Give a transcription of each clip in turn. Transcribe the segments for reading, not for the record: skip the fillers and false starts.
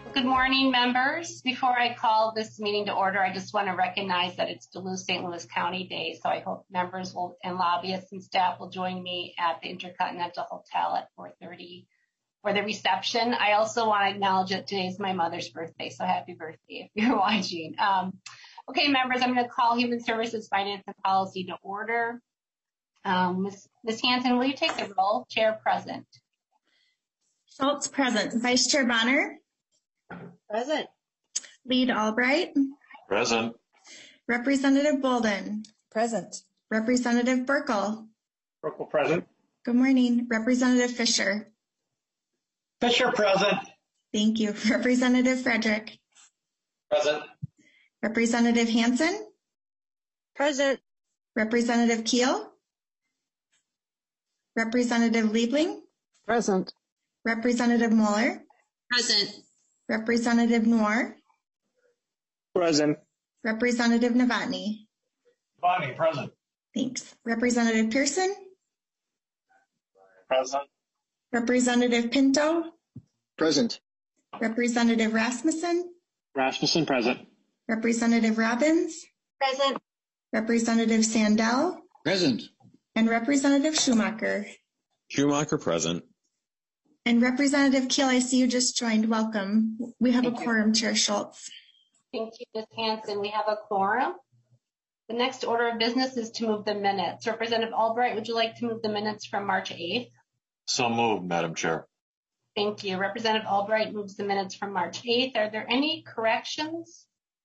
Good morning, members. Before I call this meeting to order, I just want to recognize that it's Duluth St. Louis County Day, so I hope members and lobbyists and staff will join me at the Intercontinental Hotel at 4:30 for the reception. I also want to acknowledge that today is my mother's birthday, so happy birthday if you're watching. Okay, members, I'm going to call Human Services, Finance, and Policy to order. Ms. Hanson, will you take the roll? Chair present. Schultz present. Vice Chair Bonner? Present. Lead Albright? Present. Representative Bolden? Present. Representative Burkle? Burkle present. Good morning. Representative Fisher? Fisher present. Thank you. Representative Frederick? Present. Representative Hanson? Present. Representative Keel? Representative Liebling? Present. Representative Mueller? Present. Representative Noor? Present. Representative Novotny? Bonnie present. Thanks. Representative Pearson? Present. Representative Pinto? Present. Representative Rasmussen? Rasmussen present. Representative Robbins? Present. Representative Sandell? Present. And Representative Schumacher? Schumacher present. And Representative Keel, I see you just joined. Welcome. We have a quorum, Chair Schultz. Thank you, Ms. Hanson. We have a quorum. The next order of business is to move the minutes. Representative Albright, would you like to move the minutes from March 8th? So moved, Madam Chair. Thank you. Representative Albright moves the minutes from March 8th. Are there any corrections?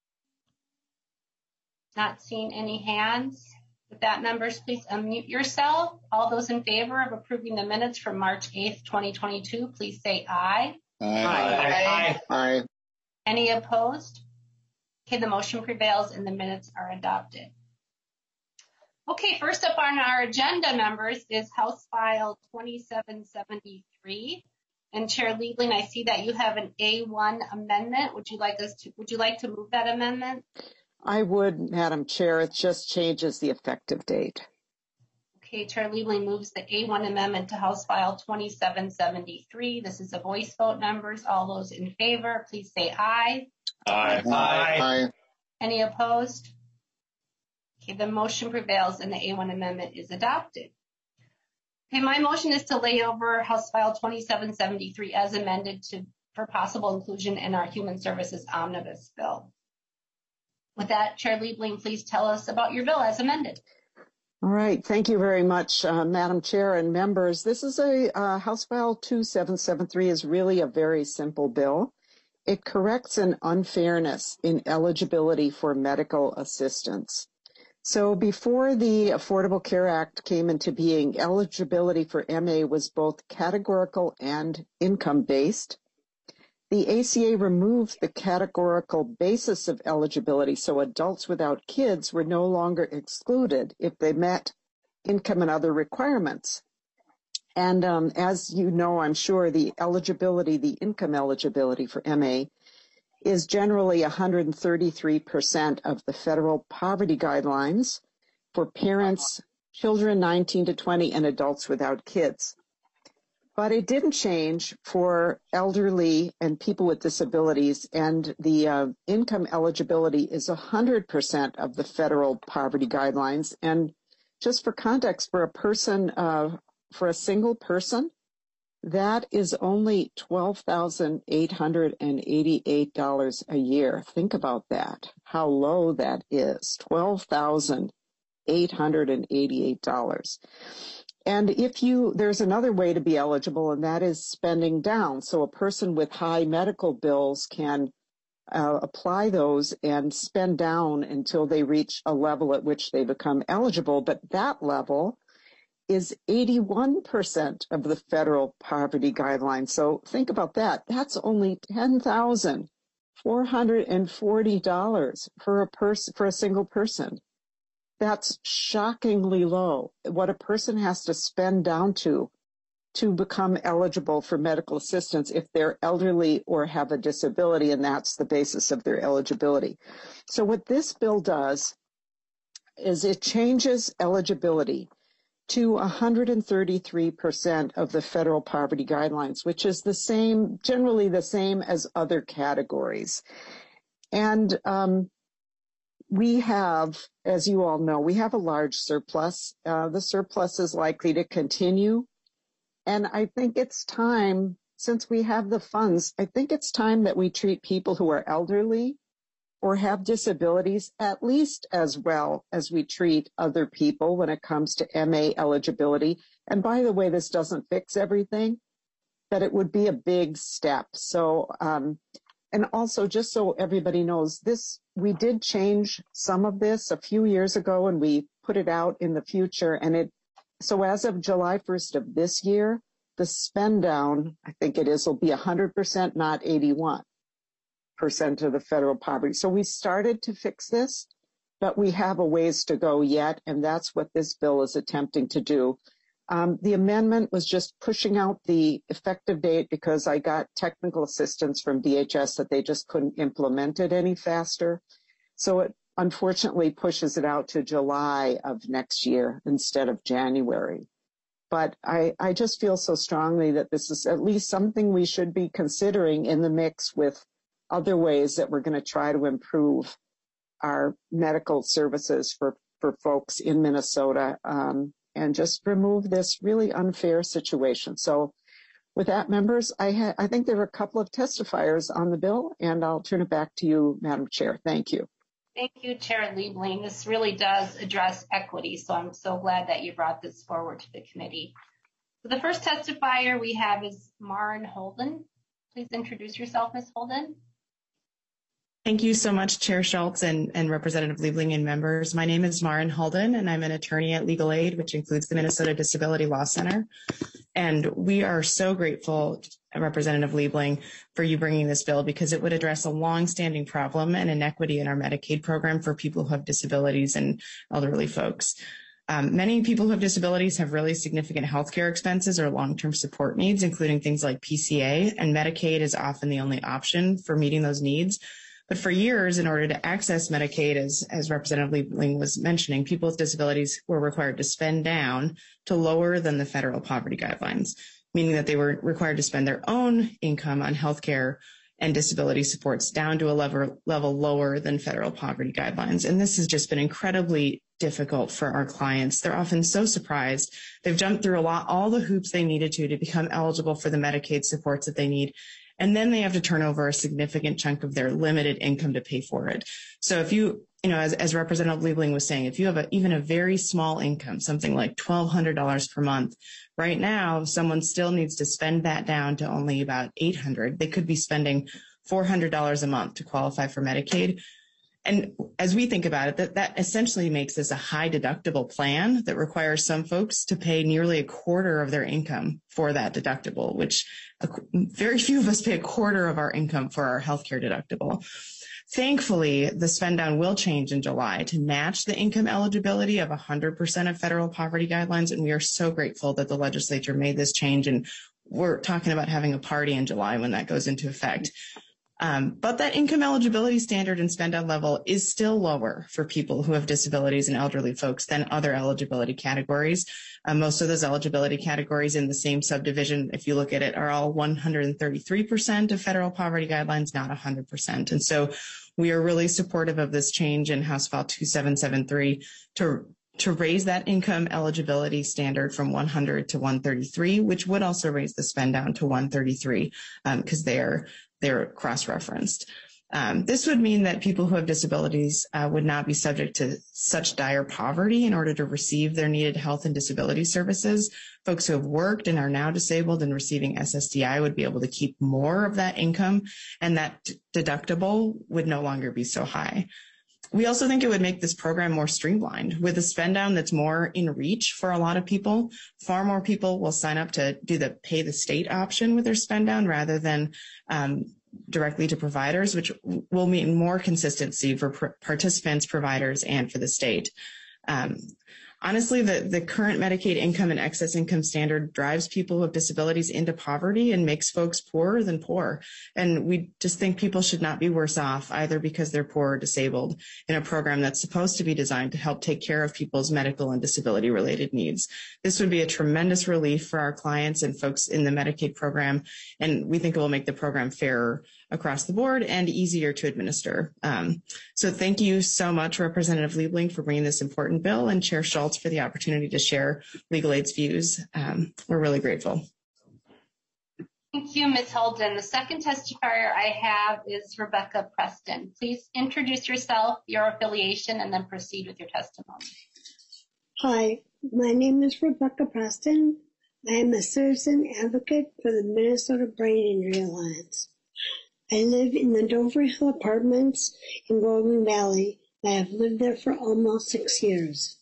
Not seeing any hands. With that, members, please unmute yourself. All those in favor of approving the minutes from March 8th, 2022, please say aye. Aye. Aye. Any opposed? Okay, the motion prevails and the minutes are adopted. Okay, first up on our agenda, members, is House File 2773. And Chair Liebling, I see that you have an A1 amendment. Would you like to move that amendment? I would, Madam Chair. It just changes the effective date. Okay, Chair Liebling moves the A1 amendment to House File 2773. This is a voice vote, members. All those in favor, please say aye. Aye. Aye. Any opposed? Okay, the motion prevails and the A1 amendment is adopted. Okay, my motion is to lay over House File 2773 as amended for possible inclusion in our Human Services Omnibus Bill. With that, Chair Liebling, please tell us about your bill as amended. All right. Thank you very much, Madam Chair and members. This is a House File 2773 is really a very simple bill. It corrects an unfairness in eligibility for medical assistance. So before the Affordable Care Act came into being, eligibility for MA was both categorical and income-based. The ACA removed the categorical basis of eligibility, so adults without kids were no longer excluded if they met income and other requirements. And as you know, I'm sure, the income eligibility for MA is generally 133% of the federal poverty guidelines for parents, children 19 to 20, and adults without kids. But it didn't change for elderly and people with disabilities, and the income eligibility is 100% of the federal poverty guidelines. And just for context, for a single person, that is only $12,888 a year. Think about that, how low that is, $12,888. And there's another way to be eligible, and that is spending down. So a person with high medical bills can apply those and spend down until they reach a level at which they become eligible. But that level is 81% of the federal poverty guidelines. So think about that. That's only $10,440 for a single person. That's shockingly low. What a person has to spend down to become eligible for medical assistance if they're elderly or have a disability, and that's the basis of their eligibility. So what this bill does is it changes eligibility to 133% of the federal poverty guidelines, which is generally the same as other categories. And we have, as you all know, we have a large surplus. The surplus is likely to continue. And I think it's time, since we have the funds, I think it's time that we treat people who are elderly or have disabilities at least as well as we treat other people when it comes to MA eligibility. And by the way, this doesn't fix everything, but it would be a big step. So, and also just so everybody knows this, we did change some of this a few years ago and we put it out in the future. And so as of July 1st of this year, the spend down, I think it is, will be 100%, not 81% of the federal poverty. So we started to fix this, but we have a ways to go yet, and that's what this bill is attempting to do. The amendment was just pushing out the effective date because I got technical assistance from DHS that they just couldn't implement it any faster. So it unfortunately pushes it out to July of next year instead of January. But I just feel so strongly that this is at least something we should be considering in the mix with other ways that we're going to try to improve our medical services for folks in Minnesota, and just remove this really unfair situation. So with that, members, I think there are a couple of testifiers on the bill, and I'll turn it back to you, Madam Chair. Thank you. Thank you, Chair Liebling. This really does address equity, so I'm so glad that you brought this forward to the committee. So the first testifier we have is Maren Holden. Please introduce yourself, Ms. Holden. Thank you so much, Chair Schultz and Representative Liebling and members. My name is Maren Holden, and I'm an attorney at Legal Aid, which includes the Minnesota Disability Law Center. And we are so grateful, Representative Liebling, for you bringing this bill because it would address a long-standing problem and inequity in our Medicaid program for people who have disabilities and elderly folks. Many people who have disabilities have really significant healthcare expenses or long-term support needs, including things like PCA, and Medicaid is often the only option for meeting those needs. But for years, in order to access Medicaid, as Representative Liebling was mentioning, people with disabilities were required to spend down to lower than the federal poverty guidelines, meaning that they were required to spend their own income on healthcare and disability supports down to a level lower than federal poverty guidelines. And this has just been incredibly difficult for our clients. They're often so surprised. They've jumped through all the hoops they needed to become eligible for the Medicaid supports that they need. And then they have to turn over a significant chunk of their limited income to pay for it. So if as Representative Liebling was saying, if you have even a very small income, something like $1,200 per month, right now, someone still needs to spend that down to only about $800. They could be spending $400 a month to qualify for Medicaid. And as we think about it, that essentially makes this a high deductible plan that requires some folks to pay nearly a quarter of their income for that deductible, which very few of us pay a quarter of our income for our healthcare deductible. Thankfully, the spend down will change in July to match the income eligibility of 100% of federal poverty guidelines. And we are so grateful that the legislature made this change. And we're talking about having a party in July when that goes into effect. But that income eligibility standard and spend down level is still lower for people who have disabilities and elderly folks than other eligibility categories. Most of those eligibility categories in the same subdivision, if you look at it, are all 133% of federal poverty guidelines, not 100%. And so we are really supportive of this change in House File 2773 to raise that income eligibility standard from 100 to 133, which would also raise the spend down to 133 because they're cross-referenced. This would mean that people who have disabilities would not be subject to such dire poverty in order to receive their needed health and disability services. Folks who have worked and are now disabled and receiving SSDI would be able to keep more of that income, and that deductible would no longer be so high. We also think it would make this program more streamlined. With a spend down that's more in reach for a lot of people, far more people will sign up to do the pay the state option with their spend down rather than directly to providers, which will mean more consistency for participants, providers, and for the state. Honestly, the current Medicaid income and excess income standard drives people with disabilities into poverty and makes folks poorer than poor. And we just think people should not be worse off either because they're poor or disabled in a program that's supposed to be designed to help take care of people's medical and disability related needs. This would be a tremendous relief for our clients and folks in the Medicaid program, and we think it will make the program fairer across the board and easier to administer. So thank you so much, Representative Liebling, for bringing this important bill, and Chair Schultz for the opportunity to share Legal Aid's views. We're really grateful. Thank you, Ms. Holden. The second testifier I have is Rebecca Preston. Please introduce yourself, your affiliation, and then proceed with your testimony. Hi, my name is Rebecca Preston. I am a citizen advocate for the Minnesota Brain Injury Alliance. I live in the Dover Hill Apartments in Golden Valley. I have lived there for almost 6 years.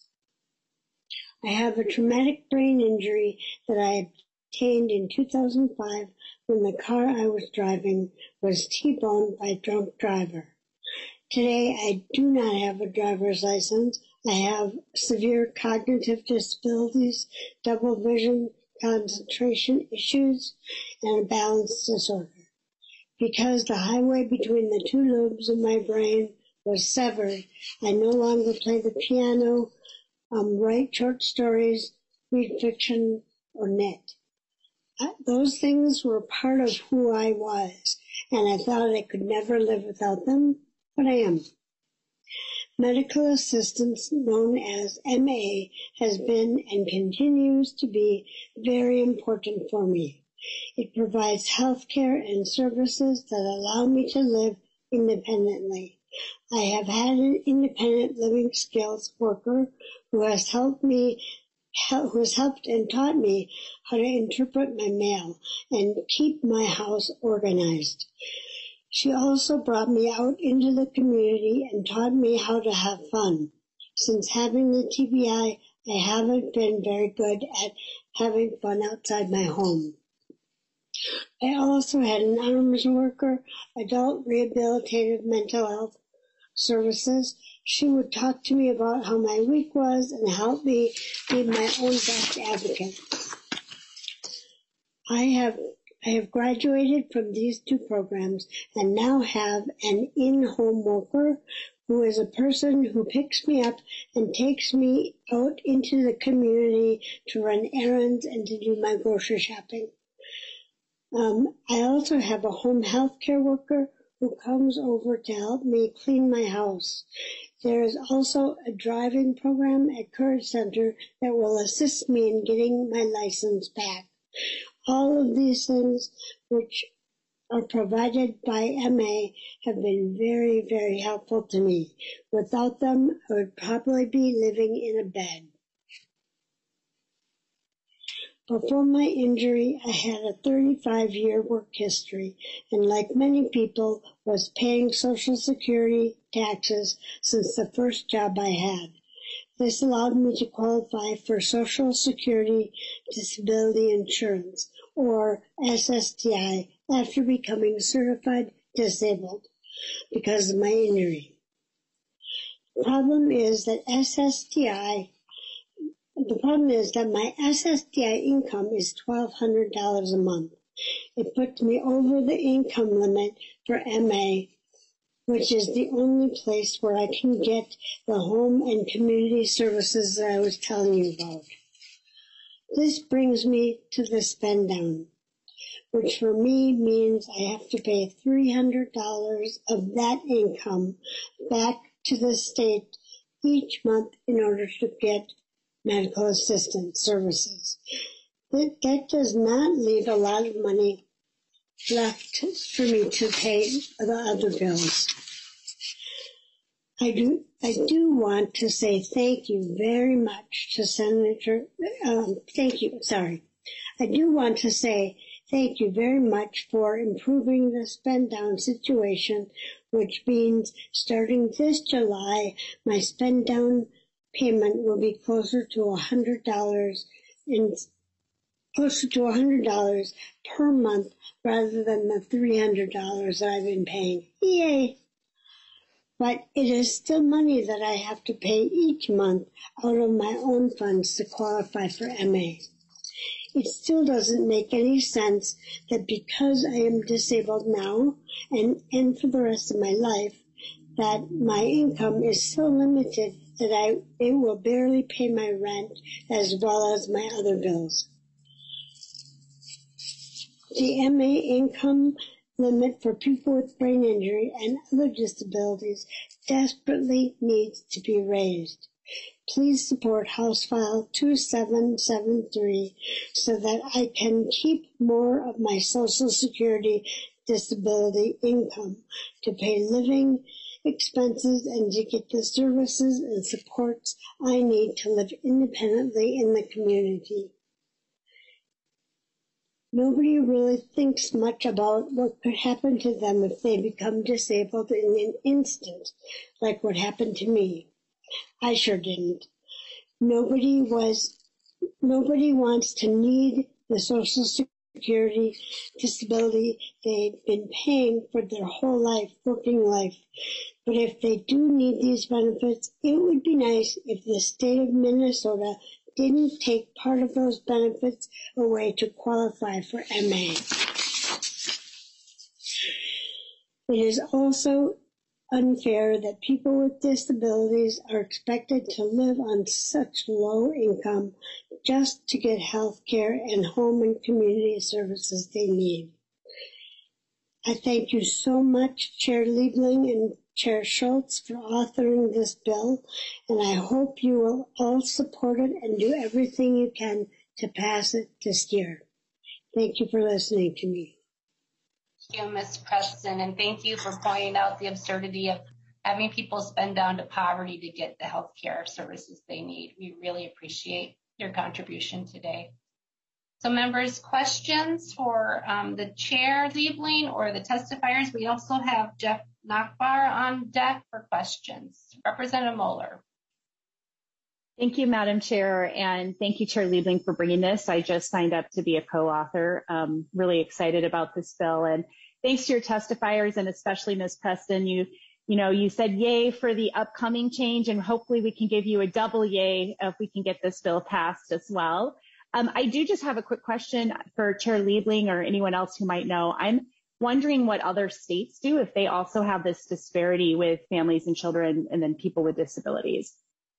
I have a traumatic brain injury that I obtained in 2005 when the car I was driving was T-boned by a drunk driver. Today, I do not have a driver's license. I have severe cognitive disabilities, double vision, concentration issues, and a balance disorder. Because the highway between the two lobes of my brain was severed, I no longer play the piano, write short stories, read fiction, or knit. Those things were part of who I was, and I thought I could never live without them, but I am. Medical assistance, known as MA, has been and continues to be very important for me. It provides health care and services that allow me to live independently. I have had an independent living skills worker who has helped and taught me how to interpret my mail and keep my house organized. She also brought me out into the community and taught me how to have fun. Since having the TBI, I haven't been very good at having fun outside my home. I also had an arms worker, adult rehabilitative mental health services. She would talk to me about how my week was and help me be my own best advocate. I have graduated from these two programs and now have an in-home worker who is a person who picks me up and takes me out into the community to run errands and to do my grocery shopping. I also have a home health care worker who comes over to help me clean my house. There is also a driving program at Courage Center that will assist me in getting my license back. All of these things, which are provided by MA, have been very, very helpful to me. Without them, I would probably be living in a bed. Before my injury, I had a 35-year work history, and like many people, was paying Social Security taxes since the first job I had. This allowed me to qualify for Social Security Disability Insurance, or SSDI, after becoming certified disabled because of my injury. The problem is that my SSDI income is $1,200 a month. It puts me over the income limit for MA, which is the only place where I can get the home and community services that I was telling you about. This brings me to the spend down, which for me means I have to pay $300 of that income back to the state each month in order to get medical assistance services. That does not leave a lot of money left for me to pay the other bills. I do want to say thank you very much to I do want to say thank you very much for improving the spend down situation, which means starting this July, my spend down payment will be closer to $100 per month rather than the $300 that I've been paying. Yay! but it is still money that I have to pay each month out of my own funds to qualify for MA. It still doesn't make any sense that because I am disabled now and for the rest of my life, that my income is so limited that it will barely pay my rent as well as my other bills. The MA income limit for people with brain injury and other disabilities desperately needs to be raised. Please support House File 2773 so that I can keep more of my Social Security disability income to pay living expenses and to get the services and supports I need to live independently in the community. Nobody really thinks much about what could happen to them if they become disabled in an instant, like what happened to me. I sure didn't. Nobody wants to need the Social Security disability they've been paying for their whole life, working life. But if they do need these benefits, it would be nice if the state of Minnesota didn't take part of those benefits away to qualify for MA. It is also unfair that people with disabilities are expected to live on such low income just to get health care and home and community services they need. I thank you so much, Chair Liebling and Chair Schultz, for authoring this bill, and I hope you will all support it and do everything you can to pass it this year. Thank you for listening to me. Thank you, Ms. Preston, and thank you for pointing out the absurdity of having people spend down to poverty to get the health care services they need. We really appreciate your contribution today. So members, questions for the Chair Liebling or the testifiers? We also have Jeff Nachbar on deck for questions. Representative Moeller. Thank you, Madam Chair, and thank you, Chair Liebling, for bringing this. I just signed up to be a co-author. Really excited about this bill, and thanks to your testifiers and especially Ms. Preston. You said yay for the upcoming change, and hopefully we can give you a double yay if we can get this bill passed as well. I do just have a quick question for Chair Liebling or anyone else who might know. I'm wondering what other states do if they also have this disparity with families and children and then people with disabilities.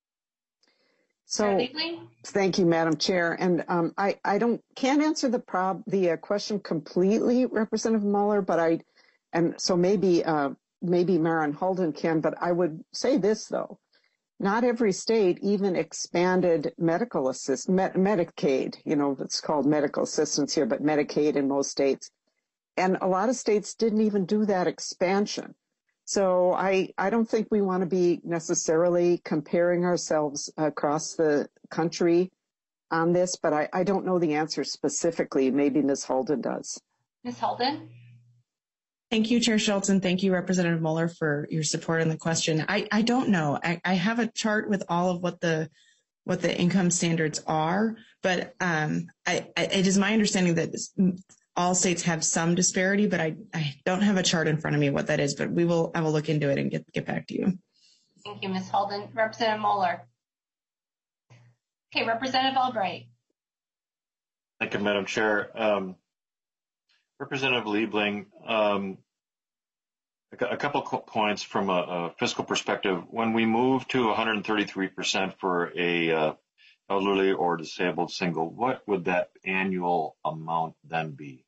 So, thank you, Madam Chair. And I can't answer the question completely, Representative Mueller, but maybe Maren Holden can. But I would say this though: not every state even expanded Medicaid. It's called medical assistance here, but Medicaid in most states, and a lot of states didn't even do that expansion. So I don't think we want to be necessarily comparing ourselves across the country on this, but I don't know the answer specifically. Maybe Ms. Holden does. Ms. Holden? Thank you, Chair Schultz, and thank you, Representative Mueller, for your support on the question. I don't know. I have a chart with all of what the income standards are, but it is my understanding that all states have some disparity, but I don't have a chart in front of me what that is, but I will look into it and get back to you. Thank you, Ms. Holden. Representative Mueller. Okay, Representative Albright. Thank you, Madam Chair. Representative Liebling, a couple points from a fiscal perspective. When we move to 133% for a elderly or disabled single, what would that annual amount then be?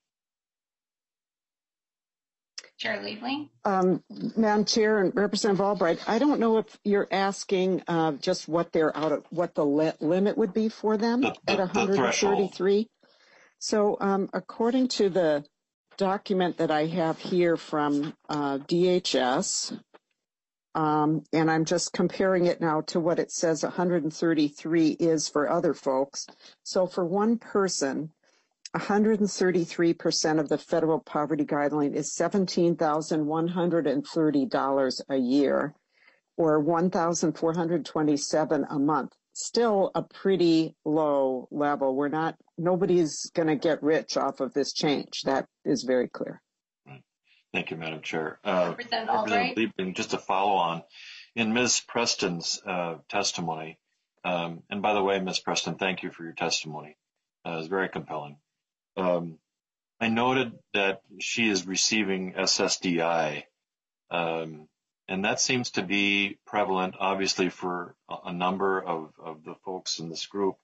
Chair Liebling? Madam Chair and Representative Albright, I don't know if you're asking just what the limit would be for them at 133. So according to the document that I have here from DHS, and I'm just comparing it now to what it says 133 is for other folks. So for one person, 133% of the federal poverty guideline is $17,130 a year, or $1,427 a month. Still a pretty low level. Nobody's going to get rich off of this change. That is very clear. Right. Thank you, Madam Chair. Representative Albright. Liebling, just to follow on, in Ms. Preston's testimony, and by the way, Ms. Preston, thank you for your testimony. It was very compelling. I noted that she is receiving SSDI, and that seems to be prevalent, obviously, for a number of the folks in this group.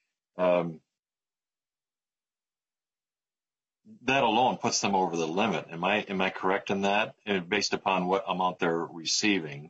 That alone puts them over the limit. Am I correct in that? And based upon what amount they're receiving,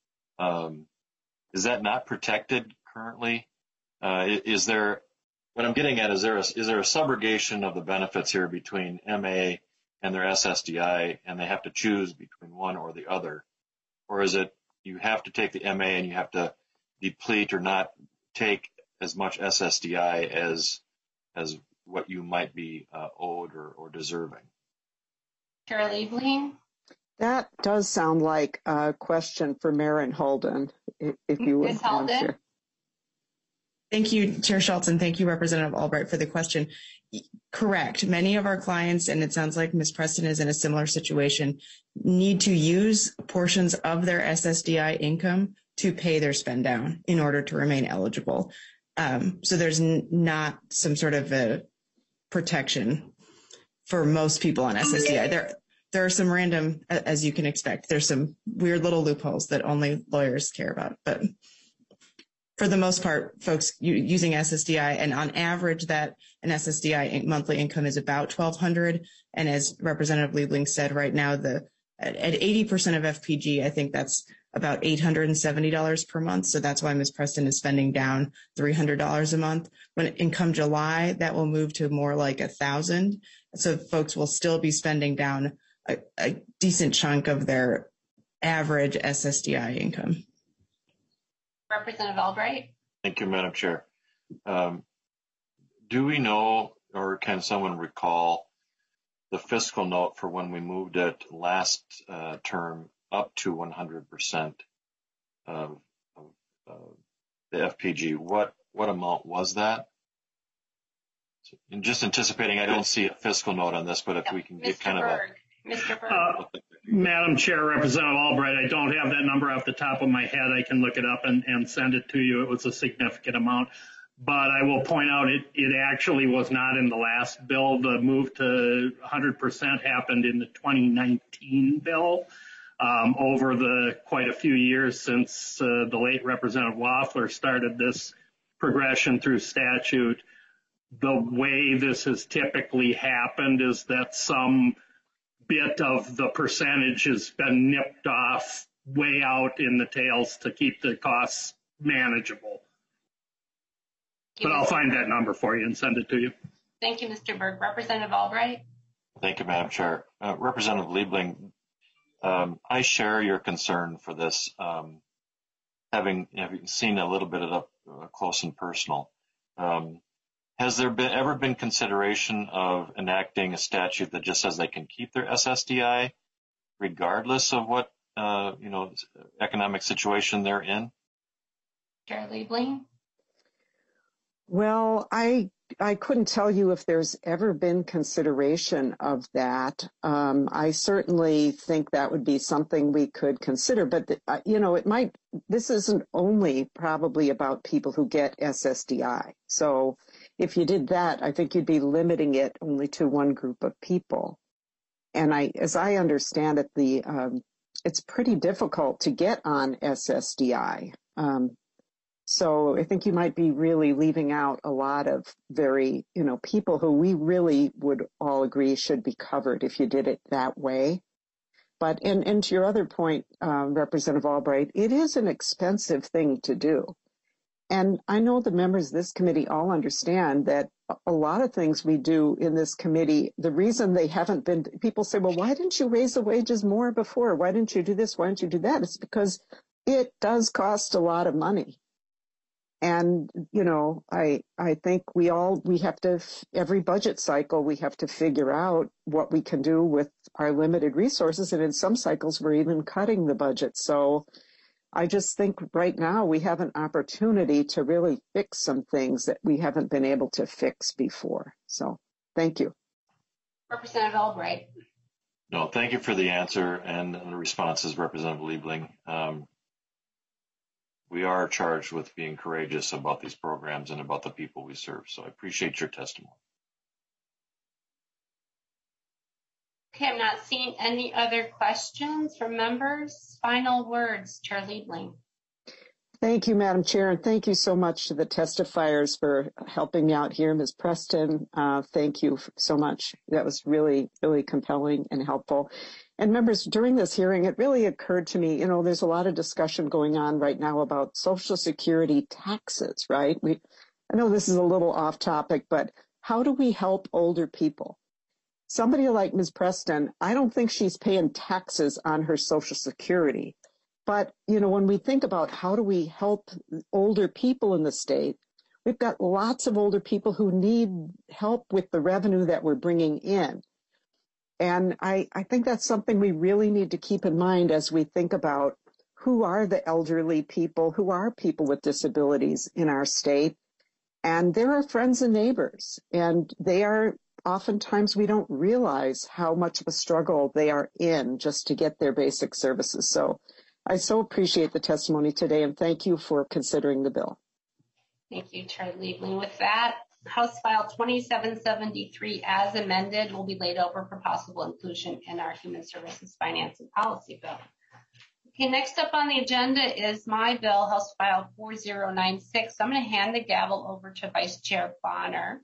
is that not protected currently? Is there? What I'm getting at is there a subrogation of the benefits here between MA and their SSDI, and they have to choose between one or the other, or is it you have to take the MA and you have to deplete or not take as much SSDI as what you might be owed or deserving? Chair Liebling. That does sound like a question for Maren Holden, if you would Ms. Holden. answer. Thank you, Chair Schultz, and thank you, Representative Albright, for the question. Correct. Many of our clients, and it sounds like Ms. Preston is in a similar situation, need to use portions of their SSDI income to pay their spend down in order to remain eligible. So there's not some sort of a protection for most people on SSDI. There are some random, as you can expect, there's some weird little loopholes that only lawyers care about. But for the most part, folks using SSDI, and on average, that an SSDI monthly income is about $1,200. And as Representative Liebling said, right now, at 80% of FPG, I think that's about $870 per month. So that's why Ms. Preston is spending down $300 a month. When in come July, that will move to more like $1,000. So folks will still be spending down a decent chunk of their average SSDI income. Representative Albright. Thank you, Madam Chair. Do we know, or can someone recall, the fiscal note for when we moved it last term up to 100% of the FPG? What amount was that? And just anticipating, I don't see a fiscal note on this, but if we can get kind of a... Mr. Berg. Madam Chair, Representative Albright, I don't have that number off the top of my head. I can look it up and send it to you. It was a significant amount. But I will point out it actually was not in the last bill. The move to 100% happened in the 2019 bill. Over the quite a few years since the late Representative Waffler started this progression through statute, the way this has typically happened is that some bit of the percentage has been nipped off way out in the tails to keep the costs manageable. But I'll find that number for you and send it to you. Thank you, Mr. Berg. Representative Albright. Thank you, Madam Chair. Representative Liebling, I share your concern for this, having seen a little bit of it up close and personal. Has there ever been consideration of enacting a statute that just says they can keep their SSDI regardless of what economic situation they're in? Chair Liebling. Well, I couldn't tell you if there's ever been consideration of that. I certainly think that would be something we could consider, but this isn't only probably about people who get SSDI. So if you did that, I think you'd be limiting it only to one group of people. And as I understand it, it's pretty difficult to get on SSDI. So I think you might be really leaving out a lot of very, people who we really would all agree should be covered if you did it that way. But, and to your other point, Representative Albright, it is an expensive thing to do. And I know the members of this committee all understand that a lot of things we do in this committee, the reason they haven't been, people say, well, why didn't you raise the wages more before? Why didn't you do this? Why didn't you do that? It's because it does cost a lot of money. And, I think we have to, every budget cycle, we have to figure out what we can do with our limited resources. And in some cycles, we're even cutting the budget. So I just think right now we have an opportunity to really fix some things that we haven't been able to fix before. So thank you. Representative Albright. No, thank you for the answer and the responses, Representative Liebling. We are charged with being courageous about these programs and about the people we serve. So I appreciate your testimony. Okay, I'm not seeing any other questions from members. Final words, Chair Liebling. Thank you, Madam Chair, and thank you so much to the testifiers for helping me out here. Ms. Preston, thank you so much. That was really, really compelling and helpful. And members, during this hearing, it really occurred to me, there's a lot of discussion going on right now about Social Security taxes, right? I know this is a little off topic, but how do we help older people? Somebody like Ms. Preston, I don't think she's paying taxes on her Social Security. But, when we think about how do we help older people in the state, we've got lots of older people who need help with the revenue that we're bringing in. And I think that's something we really need to keep in mind as we think about who are the elderly people, who are people with disabilities in our state. And they're our friends and neighbors. And they are oftentimes we don't realize how much of a struggle they are in just to get their basic services. So I so appreciate the testimony today, and thank you for considering the bill. Thank you, Chair Liebling. With that, House File 2773 as amended will be laid over for possible inclusion in our Human Services Finance and Policy Bill. Okay, next up on the agenda is my bill, House File 4096. I'm going to hand the gavel over to Vice Chair Bonner,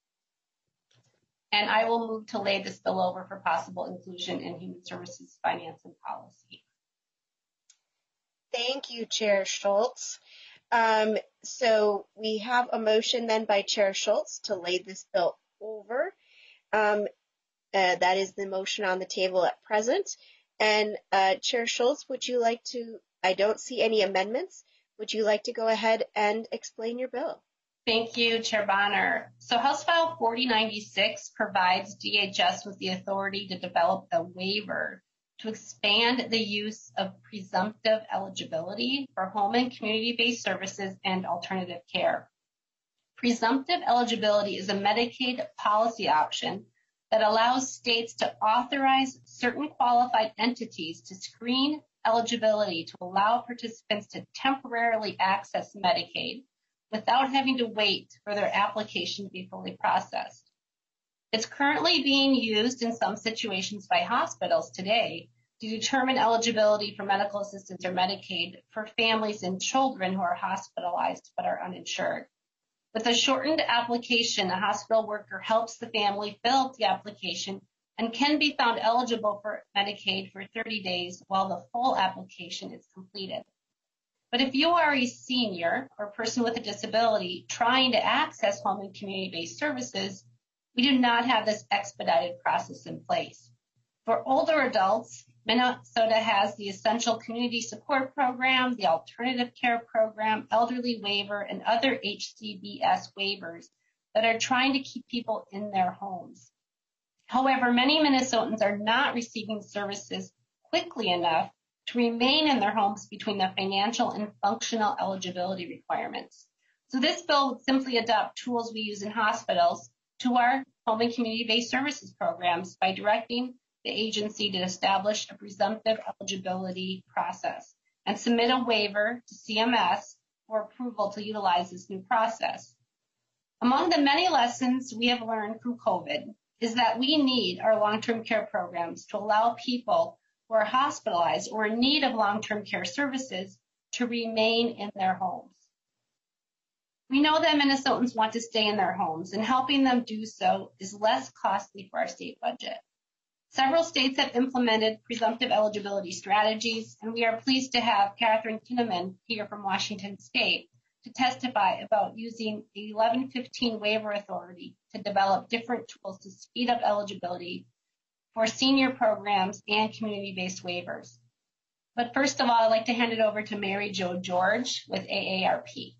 and I will move to lay this bill over for possible inclusion in Human Services Finance and Policy. Thank you, Chair Schultz. So we have a motion then by Chair Schultz to lay this bill over. That is the motion on the table at present. And Chair Schultz, would you like to, I don't see any amendments. Would you like to go ahead and explain your bill? Thank you, Chair Bonner. So House File 4096 provides DHS with the authority to develop a waiver to expand the use of presumptive eligibility for home and community-based services and alternative care. Presumptive eligibility is a Medicaid policy option that allows states to authorize certain qualified entities to screen eligibility to allow participants to temporarily access Medicaid without having to wait for their application to be fully processed. It's currently being used in some situations by hospitals today to determine eligibility for medical assistance or Medicaid for families and children who are hospitalized but are uninsured. With a shortened application, a hospital worker helps the family fill out the application and can be found eligible for Medicaid for 30 days while the full application is completed. But if you are a senior or person with a disability trying to access home and community-based services, we do not have this expedited process in place. For older adults, Minnesota has the Essential Community Support Program, the Alternative Care Program, Elderly Waiver, and other HCBS waivers that are trying to keep people in their homes. However, many Minnesotans are not receiving services quickly enough to remain in their homes between the financial and functional eligibility requirements. So this bill would simply adopt tools we use in hospitals to our home and community-based services programs by directing the agency to establish a presumptive eligibility process and submit a waiver to CMS for approval to utilize this new process. Among the many lessons we have learned from COVID is that we need our long-term care programs to allow people who are hospitalized or in need of long-term care services to remain in their homes. We know that Minnesotans want to stay in their homes, and helping them do so is less costly for our state budget. Several states have implemented presumptive eligibility strategies, and we are pleased to have Catherine Kinnaman here from Washington State to testify about using the 1115 waiver authority to develop different tools to speed up eligibility for senior programs and community-based waivers. But first of all, I'd like to hand it over to Mary Jo George with AARP.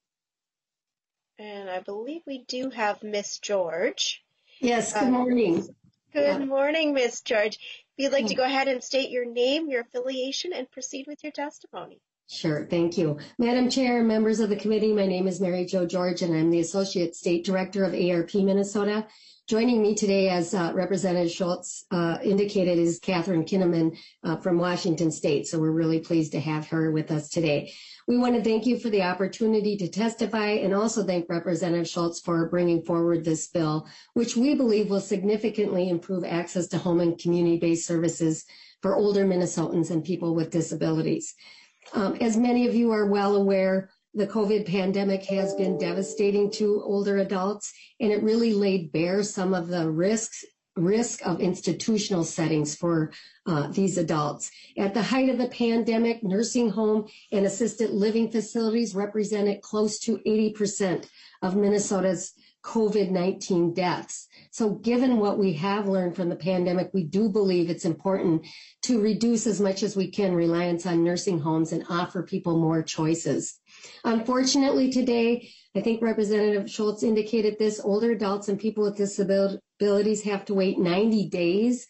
And I believe we do have Miss George. Yes, good morning. Good morning, Miss George. If you'd like to go ahead and state your name, your affiliation, and proceed with your testimony. Sure, thank you. Madam Chair, members of the committee, my name is Mary Jo George, and I'm the Associate State Director of ARP Minnesota. Joining me today, as Representative Schultz indicated, is Catherine Kinnaman from Washington State, so we're really pleased to have her with us today. We want to thank you for the opportunity to testify and also thank Representative Schultz for bringing forward this bill, which we believe will significantly improve access to home and community-based services for older Minnesotans and people with disabilities. As many of you are well aware, the COVID pandemic has been devastating to older adults, and it really laid bare some of the risk of institutional settings for these adults. At the height of the pandemic, nursing home and assisted living facilities represented close to 80% of Minnesota's COVID-19 deaths. So given what we have learned from the pandemic, we do believe it's important to reduce as much as we can reliance on nursing homes and offer people more choices. Unfortunately today, I think Representative Schultz indicated this, older adults and people with disabilities have to wait 90 days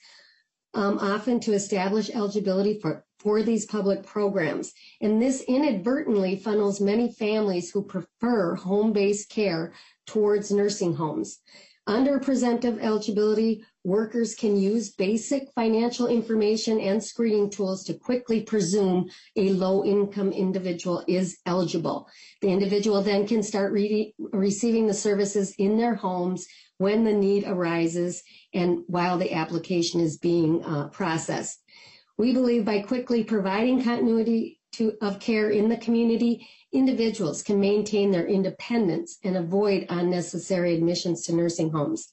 often to establish eligibility for these public programs. And this inadvertently funnels many families who prefer home-based care towards nursing homes. Under presumptive eligibility, workers can use basic financial information and screening tools to quickly presume a low-income individual is eligible. The individual then can start receiving the services in their homes when the need arises and while the application is being processed. We believe by quickly providing continuity of care in the community, individuals can maintain their independence and avoid unnecessary admissions to nursing homes.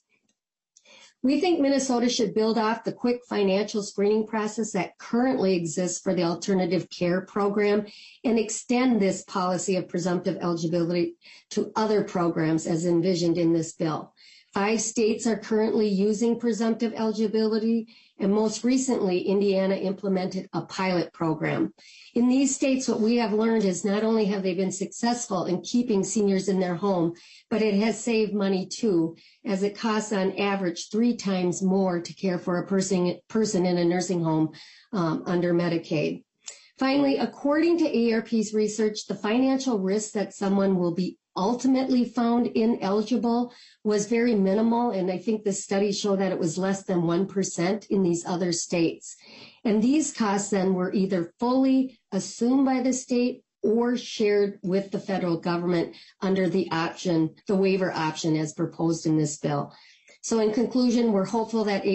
We think Minnesota should build off the quick financial screening process that currently exists for the alternative care program and extend this policy of presumptive eligibility to other programs as envisioned in this bill. 5 states are currently using presumptive eligibility, and most recently, Indiana implemented a pilot program. In these states, what we have learned is not only have they been successful in keeping seniors in their home, but it has saved money too, as it costs on average 3 times more to care for a person in a nursing home under Medicaid. Finally, according to ARP's research, the financial risk that someone will be ultimately found ineligible was very minimal, and I think the study showed that it was less than 1% in these other states. And these costs then were either fully assumed by the state or shared with the federal government under the waiver option as proposed in this bill. So in conclusion, we're hopeful that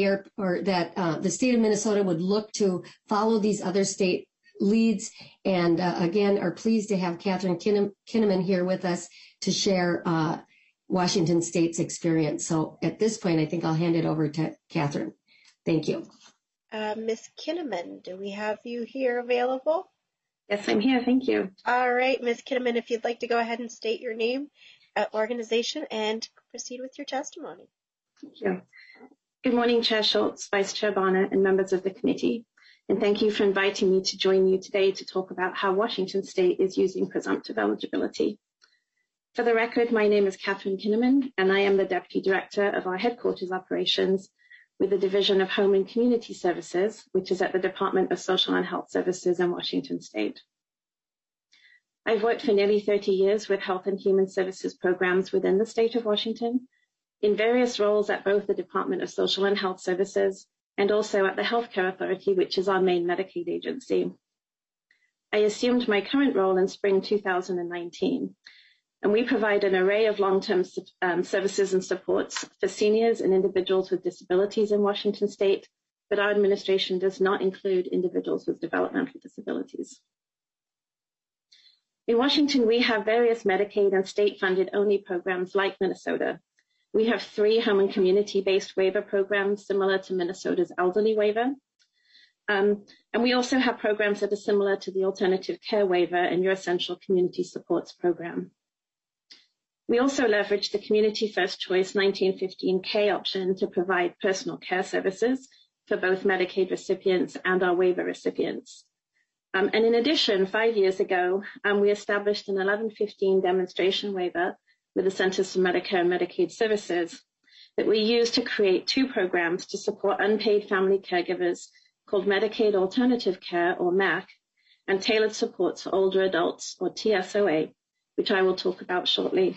the state of Minnesota would look to follow these other state leads, and again, are pleased to have Catherine Kinnaman here with us to share Washington State's experience. So at this point, I think I'll hand it over to Catherine. Thank you. Ms. Kinnaman, do we have you here available? Yes, I'm here. Thank you. All right, Ms. Kinnaman, if you'd like to go ahead and state your name, organization, and proceed with your testimony. Thank you. Good morning, Chair Schultz, Vice Chair Bonner, and members of the committee. And thank you for inviting me to join you today to talk about how Washington State is using presumptive eligibility. For the record, my name is Catherine Kinnaman, and I am the Deputy Director of our headquarters operations with the Division of Home and Community Services, which is at the Department of Social and Health Services in Washington State. I've worked for nearly 30 years with health and human services programs within the state of Washington, in various roles at both the Department of Social and Health Services and also at the Healthcare Authority, which is our main Medicaid agency. I assumed my current role in spring 2019, and we provide an array of long-term services and supports for seniors and individuals with disabilities in Washington State, but our administration does not include individuals with developmental disabilities. In Washington, we have various Medicaid and state-funded only programs like Minnesota. We have 3 home and community-based waiver programs similar to Minnesota's elderly waiver. And we also have programs that are similar to the alternative care waiver and your essential community supports program. We also leverage the Community First Choice 1915K option to provide personal care services for both Medicaid recipients and our waiver recipients. And in addition, 5 years ago, we established an 1115 demonstration waiver with the Centers for Medicare and Medicaid Services that we use to create 2 programs to support unpaid family caregivers called Medicaid Alternative Care, or MAC, and tailored supports for older adults, or TSOA, which I will talk about shortly.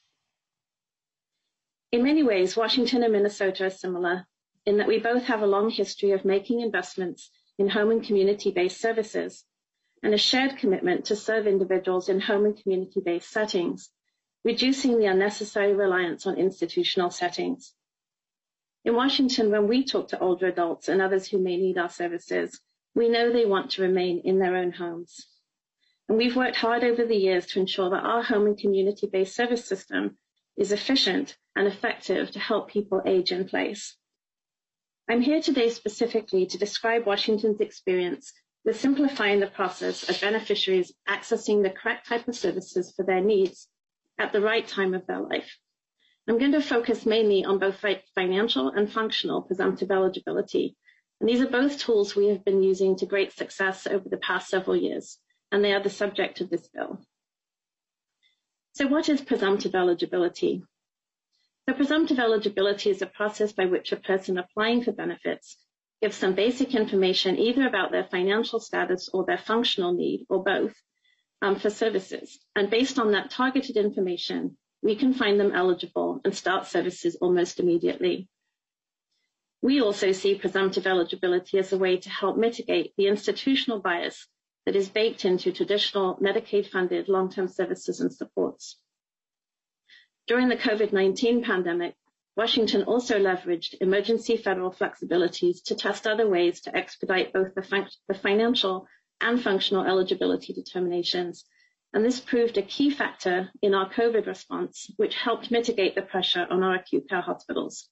In many ways, Washington and Minnesota are similar in that we both have a long history of making investments in home and community-based services and a shared commitment to serve individuals in home and community-based settings, reducing the unnecessary reliance on institutional settings. In Washington, when we talk to older adults and others who may need our services, we know they want to remain in their own homes. And we've worked hard over the years to ensure that our home and community-based service system is efficient and effective to help people age in place. I'm here today specifically to describe Washington's experience with simplifying the process of beneficiaries accessing the correct type of services for their needs at the right time of their life. I'm going to focus mainly on both financial and functional presumptive eligibility. And these are both tools we have been using to great success over the past several years, and they are the subject of this bill. So what is presumptive eligibility? So presumptive eligibility is a process by which a person applying for benefits gives some basic information either about their financial status or their functional need, or both, for services. And based on that targeted information, we can find them eligible and start services almost immediately. We also see presumptive eligibility as a way to help mitigate the institutional bias that is baked into traditional Medicaid-funded long-term services and supports. During the COVID-19 pandemic, Washington also leveraged emergency federal flexibilities to test other ways to expedite both the financial and functional eligibility determinations. And this proved a key factor in our COVID response, which helped mitigate the pressure on our acute care hospitals.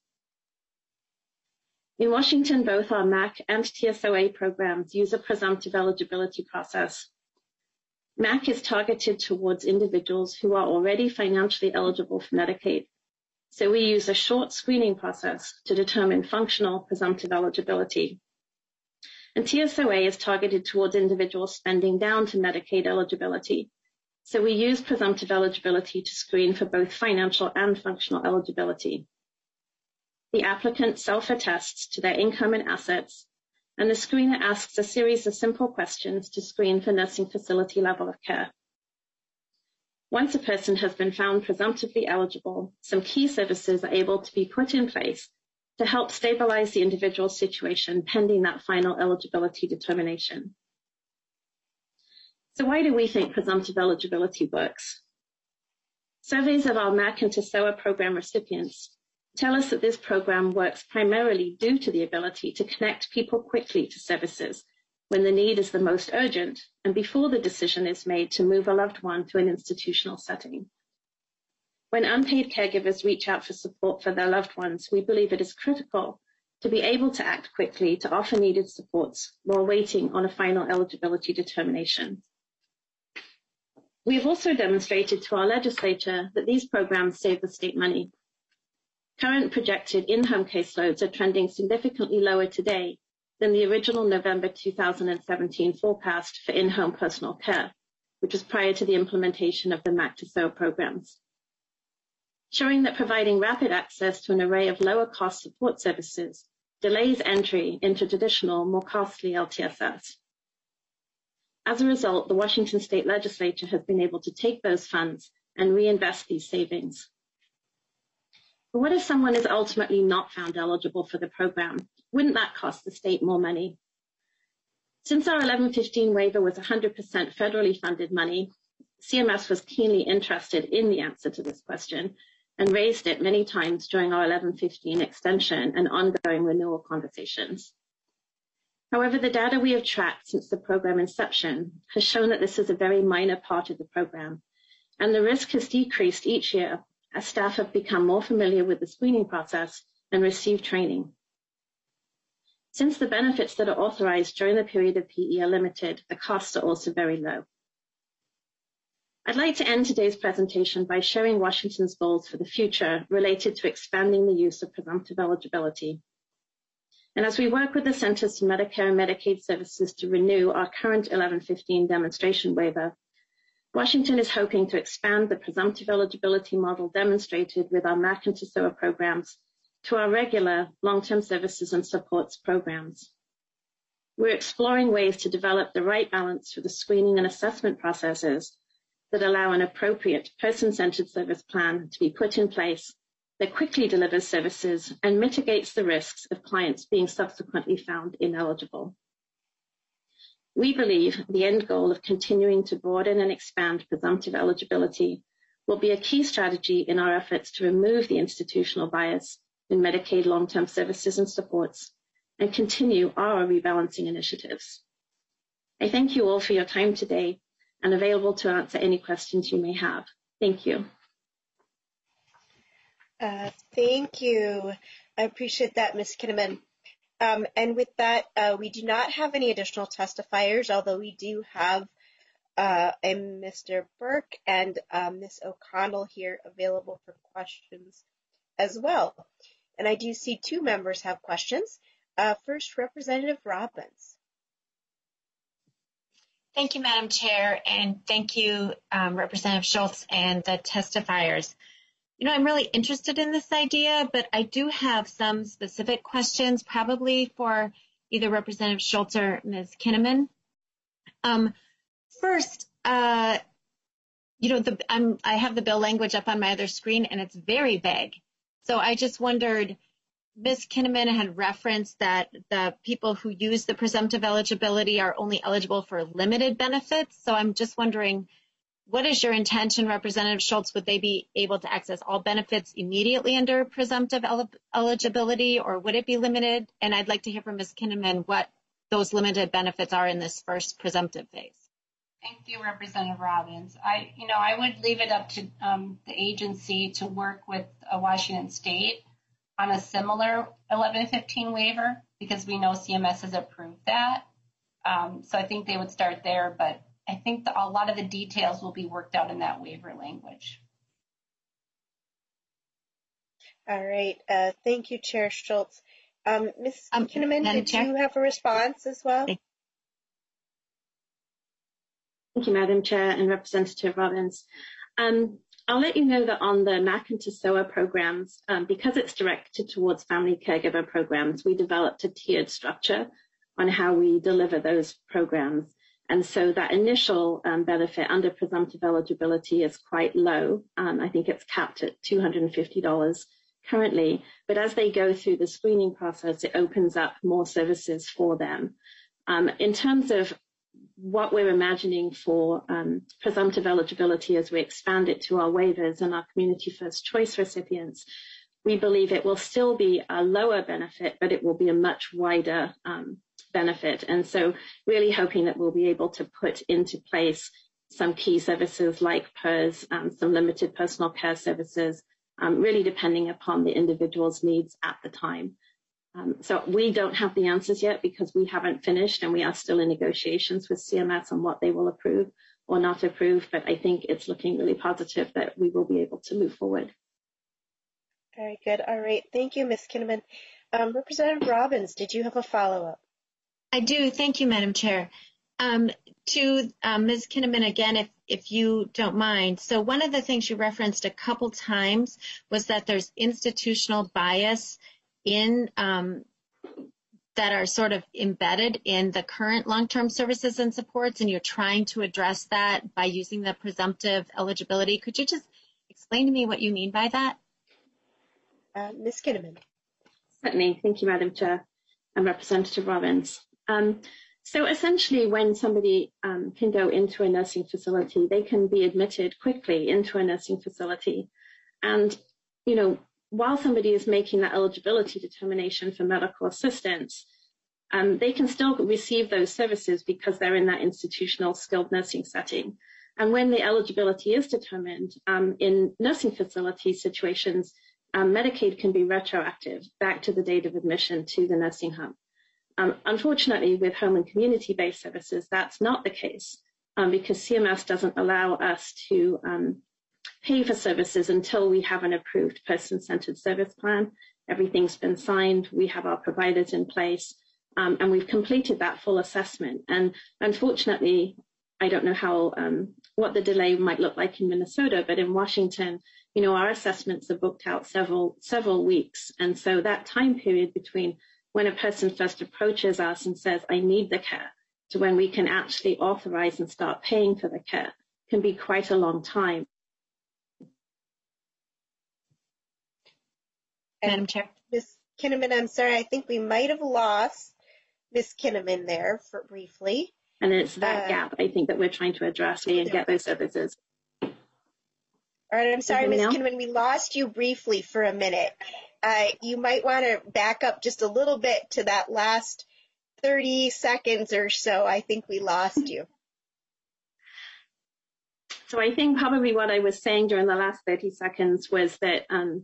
In Washington, both our MAC and TSOA programs use a presumptive eligibility process. MAC is targeted towards individuals who are already financially eligible for Medicaid. So we use a short screening process to determine functional presumptive eligibility. And TSOA is targeted towards individuals spending down to Medicaid eligibility. So we use presumptive eligibility to screen for both financial and functional eligibility. The applicant self-attests to their income and assets, and the screener asks a series of simple questions to screen for nursing facility level of care. Once a person has been found presumptively eligible, some key services are able to be put in place to help stabilize the individual's situation pending that final eligibility determination. So why do we think presumptive eligibility works? Surveys of our MAC and TSOA program recipients tell us that this program works primarily due to the ability to connect people quickly to services when the need is the most urgent and before the decision is made to move a loved one to an institutional setting. When unpaid caregivers reach out for support for their loved ones, we believe it is critical to be able to act quickly to offer needed supports while waiting on a final eligibility determination. We have also demonstrated to our legislature that these programs save the state money. Current projected in-home caseloads are trending significantly lower today than the original November 2017 forecast for in-home personal care, which was prior to the implementation of the MAC TSOA programs, showing that providing rapid access to an array of lower-cost support services delays entry into traditional, more costly LTSS. As a result, the Washington State Legislature has been able to take those funds and reinvest these savings. But what if someone is ultimately not found eligible for the program? Wouldn't that cost the state more money? Since our 1115 waiver was 100% federally funded money, CMS was keenly interested in the answer to this question and raised it many times during our 1115 extension and ongoing renewal conversations. However, the data we have tracked since the program inception has shown that this is a very minor part of the program, and the risk has decreased each year as staff have become more familiar with the screening process and received training. Since the benefits that are authorized during the period of PE are limited, the costs are also very low. I'd like to end today's presentation by sharing Washington's goals for the future related to expanding the use of presumptive eligibility. And as we work with the Centers for Medicare and Medicaid Services to renew our current 1115 demonstration waiver, Washington is hoping to expand the presumptive eligibility model demonstrated with our MAC and TSOA programs to our regular long-term services and supports programs. we're exploring ways to develop the right balance for the screening and assessment processes that allow an appropriate person-centered service plan to be put in place that quickly delivers services and mitigates the risks of clients being subsequently found ineligible. We believe the end goal of continuing to broaden and expand presumptive eligibility will be a key strategy in our efforts to remove the institutional bias in Medicaid long-term services and supports and continue our rebalancing initiatives. I thank you all for your time today and available to answer any questions you may have. Thank you. Thank you. I appreciate that, Ms. Kinnaman. And with that, we do not have any additional testifiers, although we do have a Mr. Burke and Ms. O'Connell here available for questions as well. And I do see two members have questions. First, Representative Robbins. Thank you, Madam Chair, and thank you, Representative Schultz and the testifiers. You know, I'm really interested in this idea, but I do have some specific questions, probably for either Representative Schultz or Ms. Kinnaman. First, you know, I have the bill language up on my other screen, and it's very vague. So I just wondered, Ms. Kinnaman had referenced that the people who use the presumptive eligibility are only eligible for limited benefits. So I'm just wondering, what is your intention, Representative Schultz? Would they be able to access all benefits immediately under presumptive eligibility, or would it be limited? And I'd like to hear from Ms. Kinnaman what those limited benefits are in this first presumptive phase. Thank you, Representative Robbins. I would leave it up to the agency to work with Washington State on a similar 1115 waiver, because we know CMS has approved that. So I think they would start there, but I think a lot of the details will be worked out in that waiver language. All right. Thank you, Chair Schultz. Ms. Kinnaman, did you have a response as well? Thank you, Madam Chair and Representative Robbins. I'll let you know that on the MAC and TSOA programs, because it's directed towards family caregiver programs, we developed a tiered structure on how we deliver those programs. And so that initial benefit under presumptive eligibility is quite low. I think it's capped at $250 currently. But as they go through the screening process, it opens up more services for them. In terms of what we're imagining for presumptive eligibility as we expand it to our waivers and our community first choice recipients, we believe it will still be a lower benefit, but it will be a much wider benefit. And so really hoping that we'll be able to put into place some key services like PERS, some limited personal care services, really depending upon the individual's needs at the time. So we don't have the answers yet because we haven't finished and we are still in negotiations with CMS on what they will approve or not approve, but I think it's looking really positive that we will be able to move forward. Very good. All right. Thank you, Ms. Kinnaman. Representative Robbins, did you have a follow-up? I do. Thank you, Madam Chair. To Ms. Kinnaman, again, if you don't mind. So one of the things you referenced a couple times was that there's institutional bias in that are sort of embedded in the current long-term services and supports, and you're trying to address that by using the presumptive eligibility. Could you just explain to me what you mean by that? Ms. Kinnaman. Certainly. Thank you, Madam Chair and Representative Robbins. So essentially, when somebody can go into a nursing facility, they can be admitted quickly into a nursing facility. And, you know, while somebody is making that eligibility determination for medical assistance, they can still receive those services because they're in that institutional skilled nursing setting. And when the eligibility is determined in nursing facility situations, Medicaid can be retroactive back to the date of admission to the nursing home. Unfortunately, with home and community-based services, that's not the case because CMS doesn't allow us to pay for services until we have an approved person-centered service plan. Everything's been signed. We have our providers in place, and we've completed that full assessment. And unfortunately, I don't know how what the delay might look like in Minnesota, but in Washington, you know, our assessments are booked out several weeks. And so that time period between when a person first approaches us and says, I need the care, to when we can actually authorize and start paying for the care can be quite a long time. Madam Chair. Ms. Kinnaman, I'm sorry, I think we might have lost Ms. Kinnaman there for briefly. And it's that gap, I think, that we're trying to address and get those services. All right, I'm sorry, Ms. Kinnaman, we lost you briefly for a minute. You might want to back up just a little bit to that last 30 seconds or so. I think we lost you. So I think probably what I was saying during the last 30 seconds was that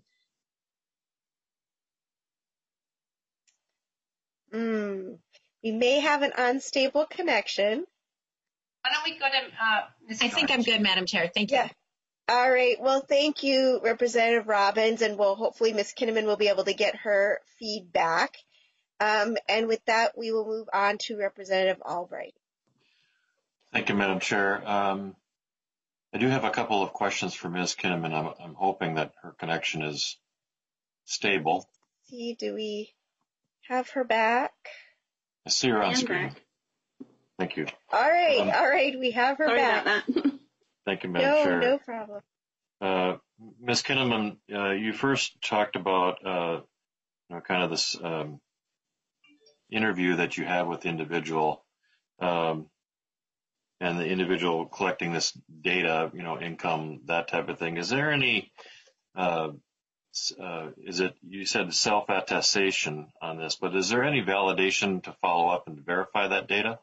we may have an unstable connection. Why don't we go to Ms. I think I'm good, Madam Chair. Thank you. Yeah. All right. Well, thank you, Representative Robbins, and hopefully Ms. Kinnaman will be able to get her feedback. And with that, we will move on to Representative Albright. Thank you, Madam Chair. I do have a couple of questions for Ms. Kinnaman. I'm hoping that her connection is stable. See, do we have her back? I see her on screen. Back. Thank you. All right. We have her back. Thank you, Madam Chair. No problem. Ms. Kinnaman, you first talked about kind of this interview that you had with the individual and the individual collecting this data, income, that type of thing. Is there any, you said self-attestation on this, but is there any validation to follow up and verify that data?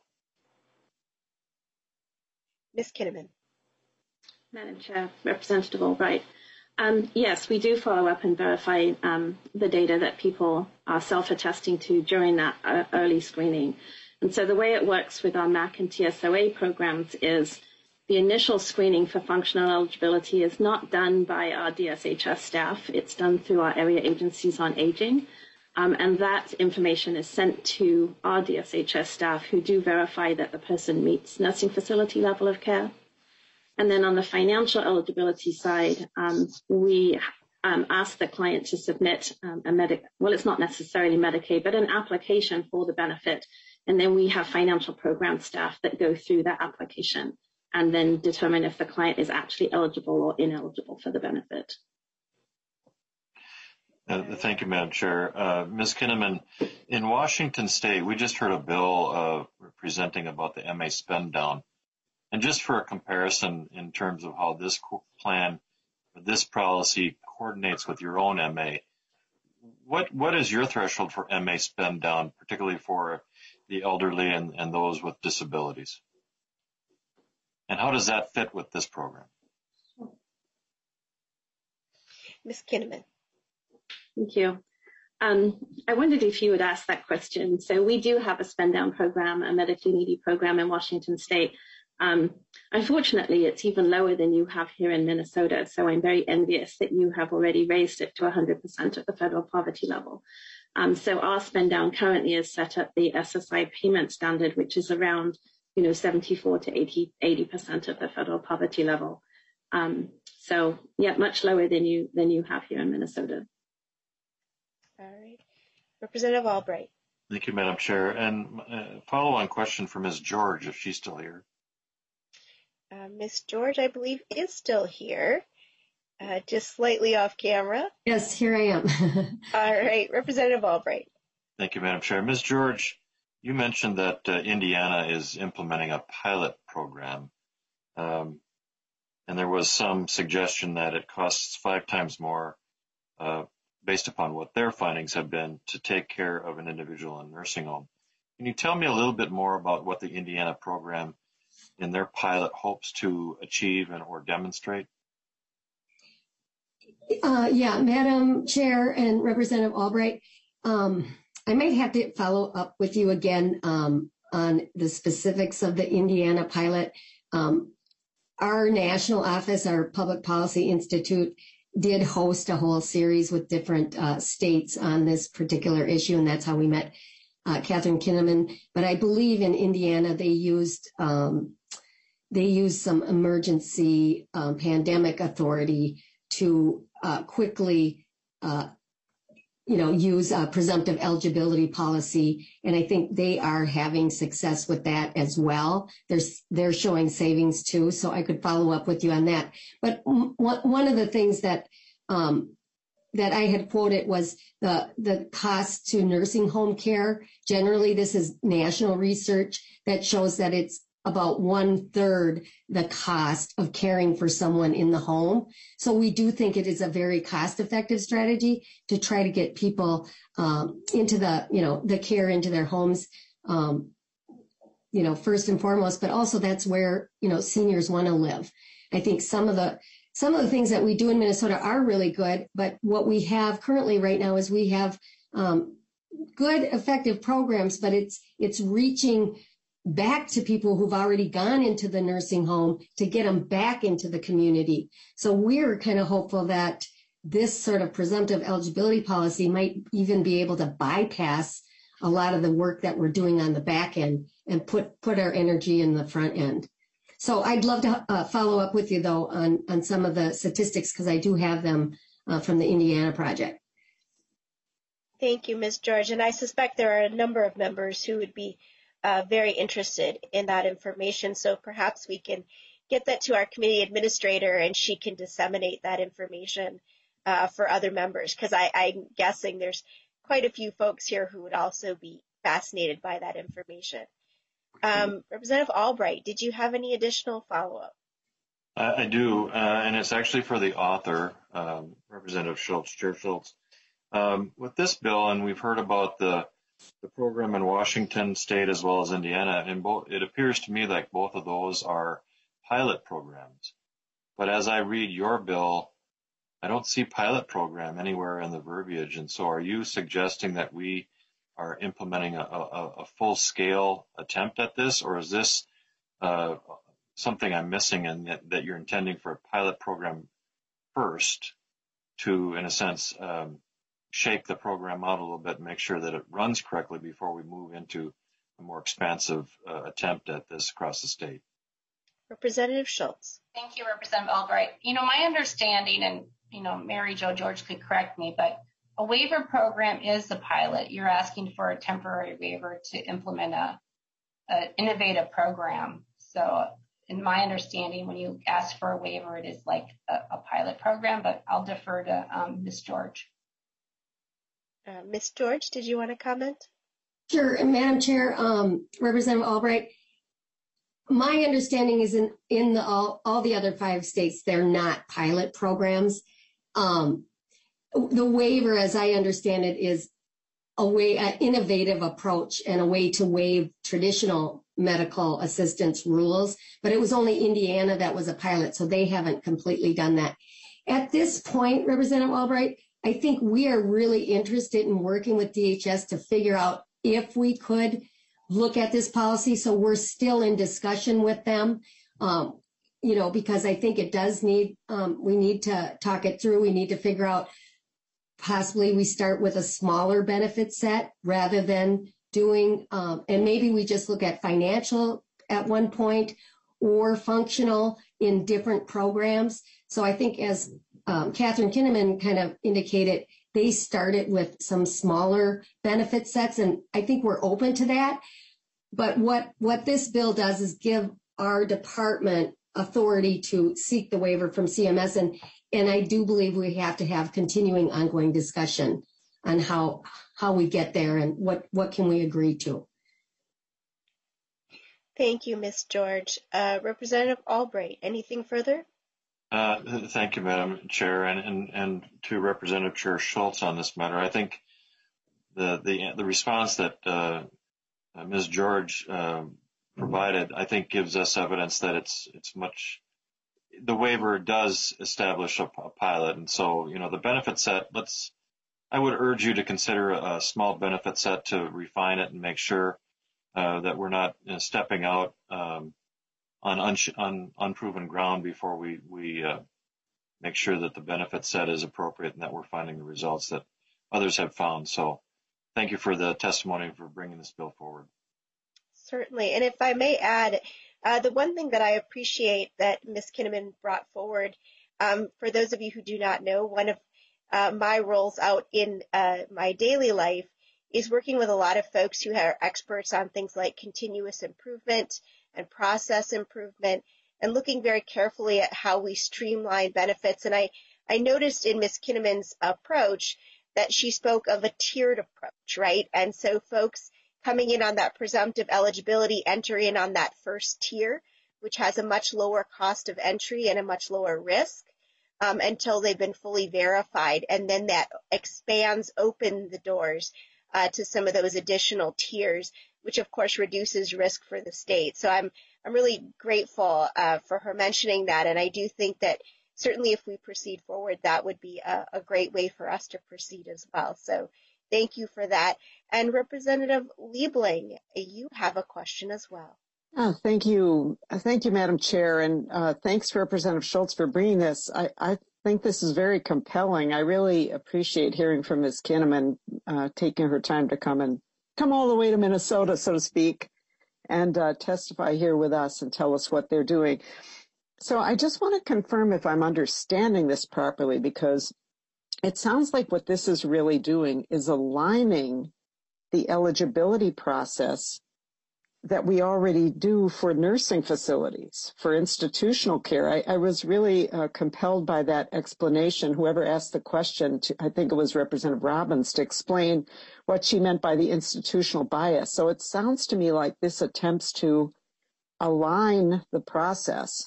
Ms. Kinnaman. Madam Chair, Representative Albright. Yes, we do follow up and verify the data that people are self-attesting to during that early screening. And so the way it works with our MAC and TSOA programs is the initial screening for functional eligibility is not done by our DSHS staff. It's done through our area agencies on aging. And that information is sent to our DSHS staff who do verify that the person meets nursing facility level of care. And then on the financial eligibility side, we ask the client to submit it's not necessarily Medicaid, but an application for the benefit. And then we have financial program staff that go through that application and then determine if the client is actually eligible or ineligible for the benefit. Thank you, Madam Chair. Ms. Kinnaman, in Washington State, we just heard a bill presenting about the MA spend down. And just for a comparison in terms of how this plan, this policy coordinates with your own MA, what is your threshold for MA spend down, particularly for the elderly and those with disabilities? And how does that fit with this program? Ms. Kinnaman. Thank you. I wondered if you would ask that question. So we do have a spend down program, a medically needy program in Washington State. Unfortunately, it's even lower than you have here in Minnesota. So I'm very envious that you have already raised it to 100% of the federal poverty level. So our spend down currently is set at the SSI payment standard, which is around, 74 to 80% of the federal poverty level. So yeah, much lower than you have here in Minnesota. All right. Representative Albright. Thank you, Madam Chair. And follow-on question for Ms. George, if she's still here. Ms. George, I believe, is still here, just slightly off camera. Yes, here I am. All right. Representative Albright. Thank you, Madam Chair. Ms. George, you mentioned that Indiana is implementing a pilot program, and there was some suggestion that it costs 5 times more based upon what their findings have been to take care of an individual in a nursing home. Can you tell me a little bit more about what the Indiana program in their pilot hopes to achieve and or demonstrate? Madam Chair and Representative Albright, I might have to follow up with you again on the specifics of the Indiana pilot. Our national office, our Public Policy Institute, did host a whole series with different states on this particular issue, and that's how we met Catherine Kinnaman. But I believe in Indiana they used some emergency pandemic authority to quickly use a presumptive eligibility policy. And I think they are having success with that as well. They're showing savings too. So I could follow up with you on that. But one of the things that I had quoted was the cost to nursing home care. Generally, this is national research that shows that it's about 1/3 the cost of caring for someone in the home. So we do think it is a very cost-effective strategy to try to get people into the care into their homes, first and foremost, but also that's where, seniors want to live. I think some of the things that we do in Minnesota are really good, but what we have currently right now is we have good, effective programs, but it's reaching back to people who've already gone into the nursing home to get them back into the community. So we're kind of hopeful that this sort of presumptive eligibility policy might even be able to bypass a lot of the work that we're doing on the back end and put our energy in the front end. So I'd love to follow up with you, though, on some of the statistics, because I do have them from the Indiana project. Thank you, Ms. George. And I suspect there are a number of members who would be very interested in that information. So perhaps we can get that to our committee administrator and she can disseminate that information for other members, because I'm guessing there's quite a few folks here who would also be fascinated by that information. Representative Albright, did you have any additional follow-up? I do, and it's actually for the author, Representative Schultz, Chair Schultz. With this bill, and we've heard about the program in Washington State as well as Indiana, and it appears to me like both of those are pilot programs. But as I read your bill, I don't see pilot program anywhere in the verbiage. And so are you suggesting that we are implementing a full-scale attempt at this, or is this something I'm missing and that you're intending for a pilot program first to, in a sense, shake the program out a little bit and make sure that it runs correctly before we move into a more expansive attempt at this across the state? Representative Schultz. Thank you, Representative Albright. My understanding, and Mary Jo George could correct me, but a waiver program is a pilot. You're asking for a temporary waiver to implement an innovative program. So in my understanding, when you ask for a waiver, it is like a pilot program, but I'll defer to Ms. George. Ms. George, did you want to comment? Sure. And Madam Chair, Representative Albright, my understanding is in all the other 5 states, they're not pilot programs. The waiver, as I understand it, is an innovative approach and a way to waive traditional medical assistance rules. But it was only Indiana that was a pilot, so they haven't completely done that. At this point, Representative Albright, I think we are really interested in working with DHS to figure out if we could look at this policy. So we're still in discussion with them, because I think it does need, we need to talk it through. We need to figure out possibly we start with a smaller benefit set rather than doing, and maybe we just look at financial at one point or functional in different programs. So I think as Catherine Kinnaman kind of indicated, they started with some smaller benefit sets, and I think we're open to that. But what this bill does is give our department authority to seek the waiver from CMS, and I do believe we have to have continuing ongoing discussion on how we get there and what can we agree to. Thank you, Ms. George. Representative Albright, anything further? Thank you, Madam Chair, and to Representative Chair Schultz on this matter. I think the response that Ms. George provided, I think, gives us evidence that it's much. The waiver does establish a pilot, and so the benefit set. I would urge you to consider a small benefit set to refine it and make sure that we're not stepping out on unproven ground before we make sure that the benefit set is appropriate and that we're finding the results that others have found. So thank you for the testimony and for bringing this bill forward. Certainly. And if I may add, the one thing that I appreciate that Ms. Kinnaman brought forward, for those of you who do not know, one of my roles out in my daily life is working with a lot of folks who are experts on things like continuous improvement and process improvement, and looking very carefully at how we streamline benefits. And I noticed in Ms. Kinnaman's approach that she spoke of a tiered approach, right? And so folks coming in on that presumptive eligibility enter in on that first tier, which has a much lower cost of entry and a much lower risk until they've been fully verified. And then that expands open the doors to some of those additional tiers, which of course reduces risk for the state. So I'm really grateful for her mentioning that. And I do think that certainly if we proceed forward, that would be a great way for us to proceed as well. So thank you for that. And Representative Liebling, you have a question as well. Oh, thank you. Thank you, Madam Chair. And thanks, Representative Schultz, for bringing this. I think this is very compelling. I really appreciate hearing from Ms. Kinnaman, taking her time to come all the way to Minnesota, so to speak, and testify here with us and tell us what they're doing. So I just want to confirm if I'm understanding this properly, because it sounds like what this is really doing is aligning the eligibility process that we already do for nursing facilities, for institutional care. I was really compelled by that explanation. Whoever asked the question, I think it was Representative Robbins, to explain what she meant by the institutional bias. So it sounds to me like this attempts to align the process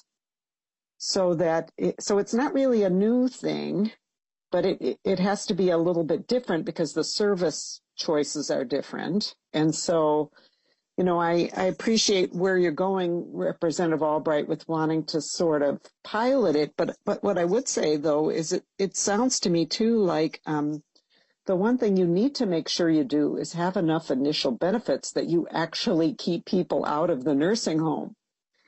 so that so it's not really a new thing, but it has to be a little bit different because the service choices are different. And so, you know, I appreciate where you're going, Representative Albright, with wanting to sort of pilot it. But what I would say, though, is it sounds to me, too, like the one thing you need to make sure you do is have enough initial benefits that you actually keep people out of the nursing home.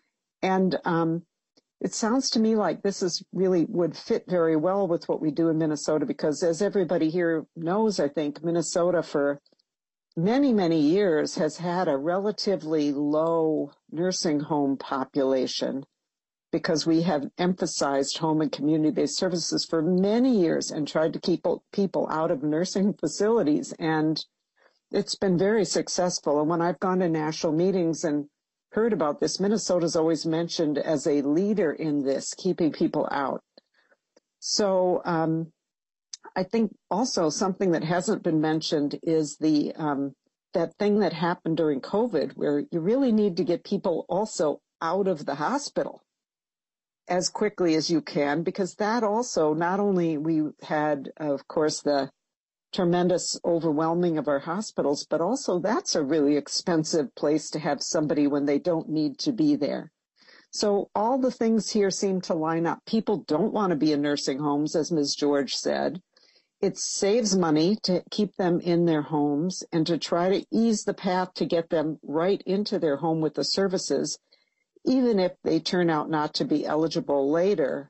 And it sounds to me like this is really would fit very well with what we do in Minnesota, because as everybody here knows, I think Minnesota for many, many years has had a relatively low nursing home population because we have emphasized home and community-based services for many years and tried to keep people out of nursing facilities. And it's been very successful. And when I've gone to national meetings and heard about this, Minnesota's always mentioned as a leader in this, keeping people out. So I think also something that hasn't been mentioned is the that thing that happened during COVID, where you really need to get people also out of the hospital as quickly as you can, because that also, not only we had, of course, the tremendous overwhelming of our hospitals, but also that's a really expensive place to have somebody when they don't need to be there. So all the things here seem to line up. People don't want to be in nursing homes, as Ms. George said. It saves money to keep them in their homes and to try to ease the path to get them right into their home with the services, even if they turn out not to be eligible later.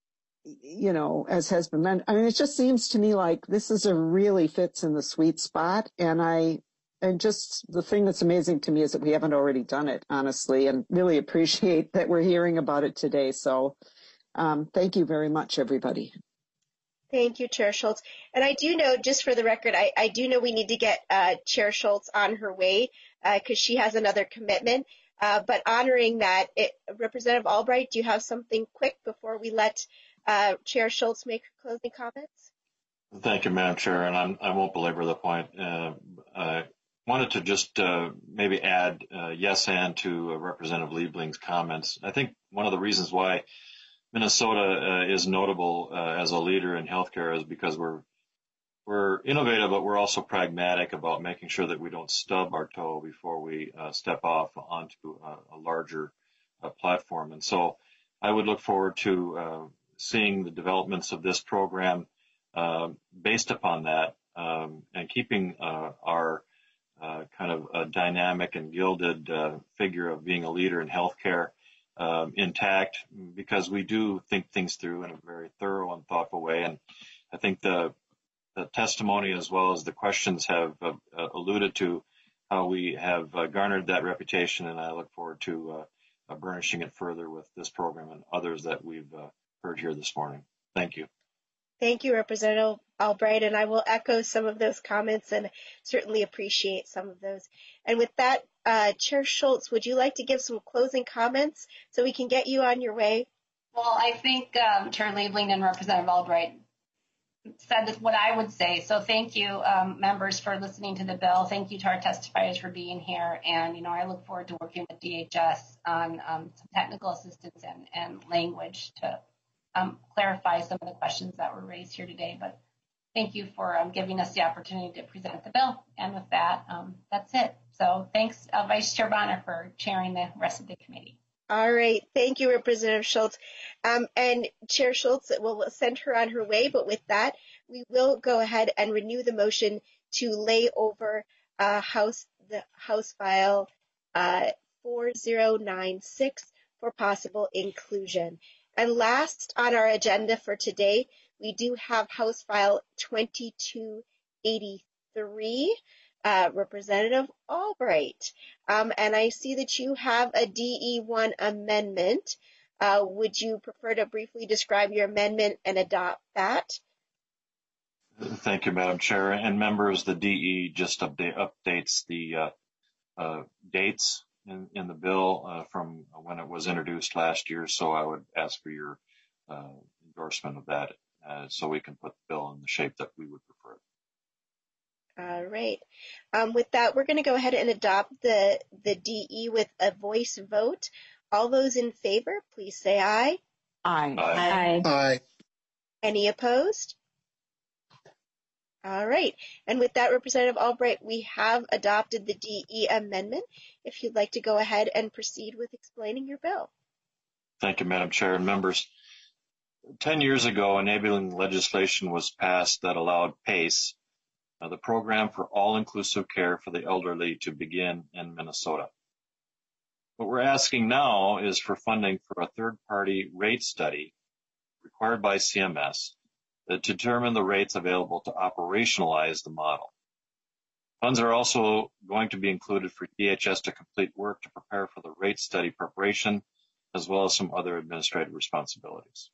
You know, as has been mentioned, I mean, it just seems to me like this is really fits in the sweet spot. And just the thing that's amazing to me is that we haven't already done it, honestly, and really appreciate that we're hearing about it today. So thank you very much, everybody. Thank you, Chair Schultz. And I do know, just for the record, I do know we need to get Chair Schultz on her way because she has another commitment. But honoring that, Representative Albright, do you have something quick before we let Chair Schultz make her closing comments? Thank you, Madam Chair, and I won't belabor the point. I wanted to just maybe add yes and to Representative Liebling's comments. I think one of the reasons why Minnesota is notable as a leader in healthcare is because we're innovative, but we're also pragmatic about making sure that we don't stub our toe before we step off onto a larger platform. And so I would look forward to seeing the developments of this program based upon that and keeping our kind of a dynamic and gilded figure of being a leader in healthcare intact, because we do think things through in a very thorough and thoughtful way. And I think the testimony as well as the questions have alluded to how we have garnered that reputation, and I look forward to burnishing it further with this program and others that we've heard here this morning. Thank you. Thank you, Representative Albright, and I will echo some of those comments and certainly appreciate some of those. And with that, Chair Schultz, would you like to give some closing comments so we can get you on your way? Well, I think Chair Liebling and Representative Albright said what I would say. So thank you, members, for listening to the bill. Thank you to our testifiers for being here. And, I look forward to working with DHS on some technical assistance and language to clarify some of the questions that were raised here today. But thank you for giving us the opportunity to present the bill. And with that, that's it. So thanks, Vice Chair Bonner, for chairing the rest of the committee. All right. Thank you, Representative Schultz. And Chair Schultz will send her on her way. But with that, we will go ahead and renew the motion to lay over the House File 4096 for possible inclusion. And last on our agenda for today, we do have House File 2283. Representative Albright. And I see that you have a DE1 amendment. Would you prefer to briefly describe your amendment and adopt that? Thank you, Madam Chair. And members, the DE just updates the dates in the bill from when it was introduced last year. So I would ask for your endorsement of that so we can put the bill in the shape that we would prefer it. All right. With that, we're going to go ahead and adopt the DE with a voice vote. All those in favor, please say aye. Aye. Aye. Aye. Any opposed? All right. And with that, Representative Albright, we have adopted the DE amendment. If you'd like to go ahead and proceed with explaining your bill. Thank you, Madam Chair and members. 10 years ago, enabling legislation was passed that allowed PACE, the Program for All-Inclusive Care for the Elderly, to begin in Minnesota. What we're asking now is for funding for a third-party rate study required by CMS to determine the rates available to operationalize the model. Funds are also going to be included for DHS to complete work to prepare for the rate study preparation, as well as some other administrative responsibilities.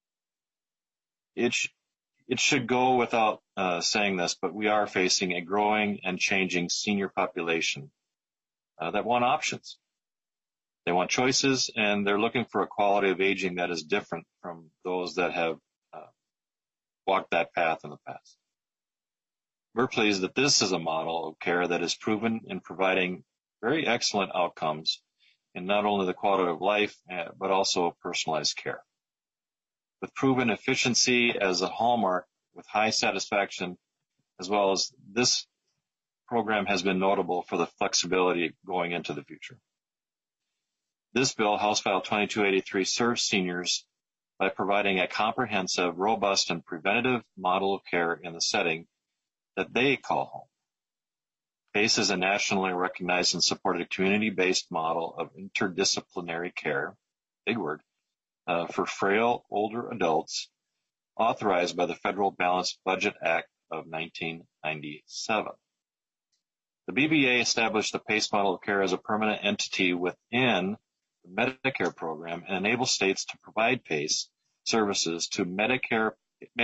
It should go without saying this, but we are facing a growing and changing senior population that want options. They want choices, and they're looking for a quality of aging that is different from those that have walked that path in the past. We're pleased that this is a model of care that is proven in providing very excellent outcomes in not only the quality of life, but also personalized care. With proven efficiency as a hallmark with high satisfaction, as well as this program has been notable for the flexibility going into the future. This bill, House File 2283, serves seniors by providing a comprehensive, robust, and preventative model of care in the setting that they call home. PACE is a nationally recognized and supported community-based model of interdisciplinary care, big word, for frail older adults, authorized by the Federal Balanced Budget Act of 1997. The BBA established the PACE model of care as a permanent entity within the Medicare program and enables states to provide PACE services to Medicaid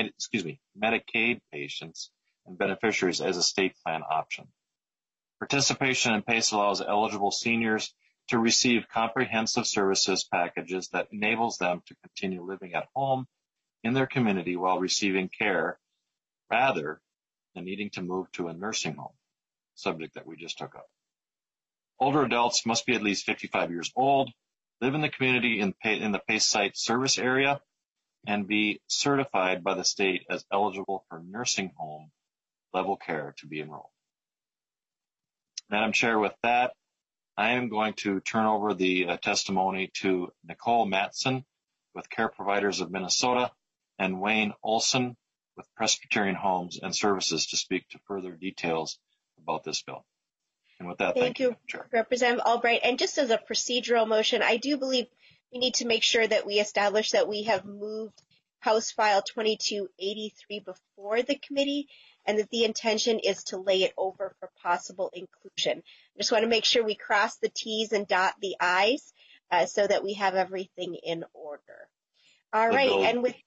patients and beneficiaries as a state plan option. Participation in PACE allows eligible seniors to receive comprehensive services packages that enables them to continue living at home in their community while receiving care rather than needing to move to a nursing home, subject that we just took up. Older adults must be at least 55 years old, live in the community in the PACE site service area, and be certified by the state as eligible for nursing home level care to be enrolled. Madam Chair, with that, I am going to turn over the testimony to Nicole Matson with Care Providers of Minnesota and Wayne Olson with Presbyterian Homes and Services to speak to further details about this bill. And with that, thank you, Chair. Representative Albright. And just as a procedural motion, I do believe we need to make sure that we establish that we have moved House File 2283 before the committee and that the intention is to lay it over for possible inclusion. I just want to make sure we cross the T's and dot the I's so that we have everything in order. All right. And with